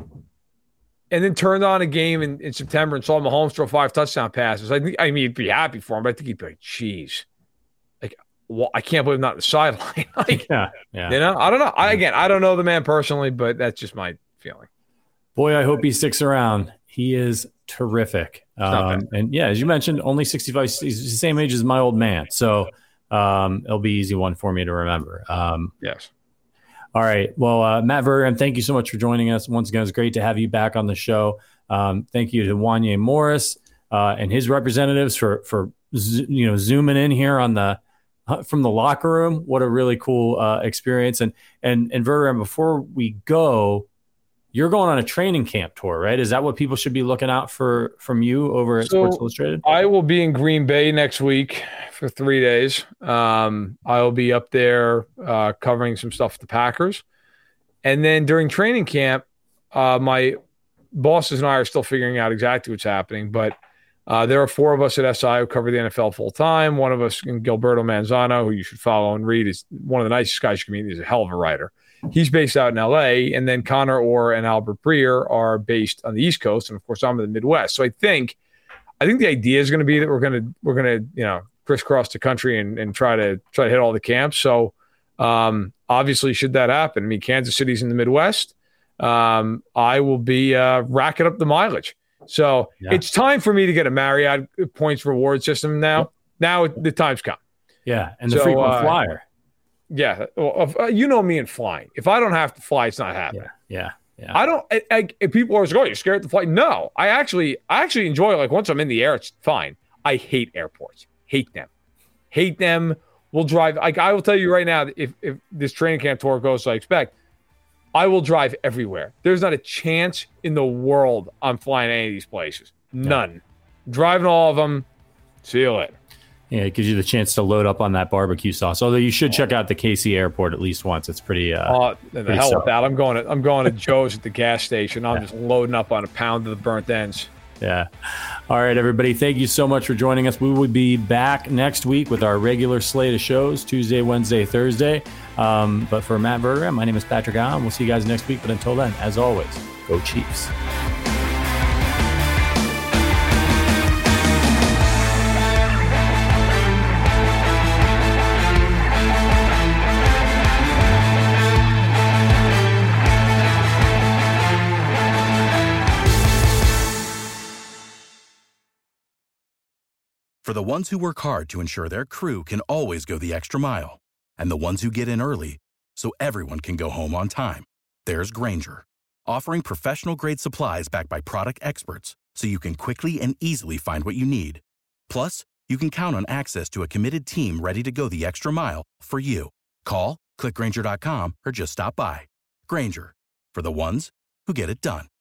and then turned on a game in September and saw Mahomes throw 5 touchdown passes, he'd be happy for him, but I think he'd be like, geez, well, I can't believe I'm not on the sideline. Yeah. I don't know. I don't know the man personally, but that's just my feeling. Boy, I hope he sticks around. He is terrific. And yeah, as you mentioned, only 65. He's the same age as my old man. So it'll be easy one for me to remember. Yes. All right. Well, Matt Verderame, thank you so much for joining us. Once again, it's great to have you back on the show. Thank you to Wanye Morris and his representatives for zooming in here from the locker room. What a really cool experience. And Verderame, before we go, you're going on a training camp tour, right? Is that what people should be looking out for from you over at Sports Illustrated? I will be in Green Bay next week for 3 days. I'll be up there covering some stuff with the Packers. And then during training camp, my bosses and I are still figuring out exactly what's happening. But there are 4 of us at SI who cover the NFL full time. One of us, Gilberto Manzano, who you should follow and read, is one of the nicest guys you can meet. He's a hell of a writer. He's based out in LA, and then Connor Orr and Albert Breer are based on the East Coast, and of course I'm in the Midwest. So I think the idea is going to be that we're going to crisscross the country and try to hit all the camps. So obviously, should that happen, I mean, Kansas City's in the Midwest. I will be racking up the mileage. So It's time for me to get a Marriott points reward system now. Yep. Now the time's come. Yeah, and the frequent flyer. Yeah, well, you know me and flying. If I don't have to fly, it's not happening. Yeah. I don't. If people are always going, "You're scared to fly." No, I actually enjoy it. Like, once I'm in the air, it's fine. I hate airports. Hate them. We'll drive. Like, I will tell you right now, if this training camp tour goes as I expect, I will drive everywhere. There's not a chance in the world I'm flying any of these places. None. Driving all of them. See you later. Yeah, it gives you the chance to load up on that barbecue sauce. Although you should check out the KC airport at least once. It's pretty. The hell with that. I'm going to Joe's at the gas station. I'm just loading up on a pound of the burnt ends. Yeah. All right, everybody. Thank you so much for joining us. We will be back next week with our regular slate of shows, Tuesday, Wednesday, Thursday. But for Matt Verderame, my name is Patrick Allen. We'll see you guys next week. But until then, as always, go Chiefs. For the ones who work hard to ensure their crew can always go the extra mile, and the ones who get in early so everyone can go home on time, there's Grainger, offering professional-grade supplies backed by product experts so you can quickly and easily find what you need. Plus, you can count on access to a committed team ready to go the extra mile for you. Call, click Grainger.com, or just stop by. Grainger, for the ones who get it done.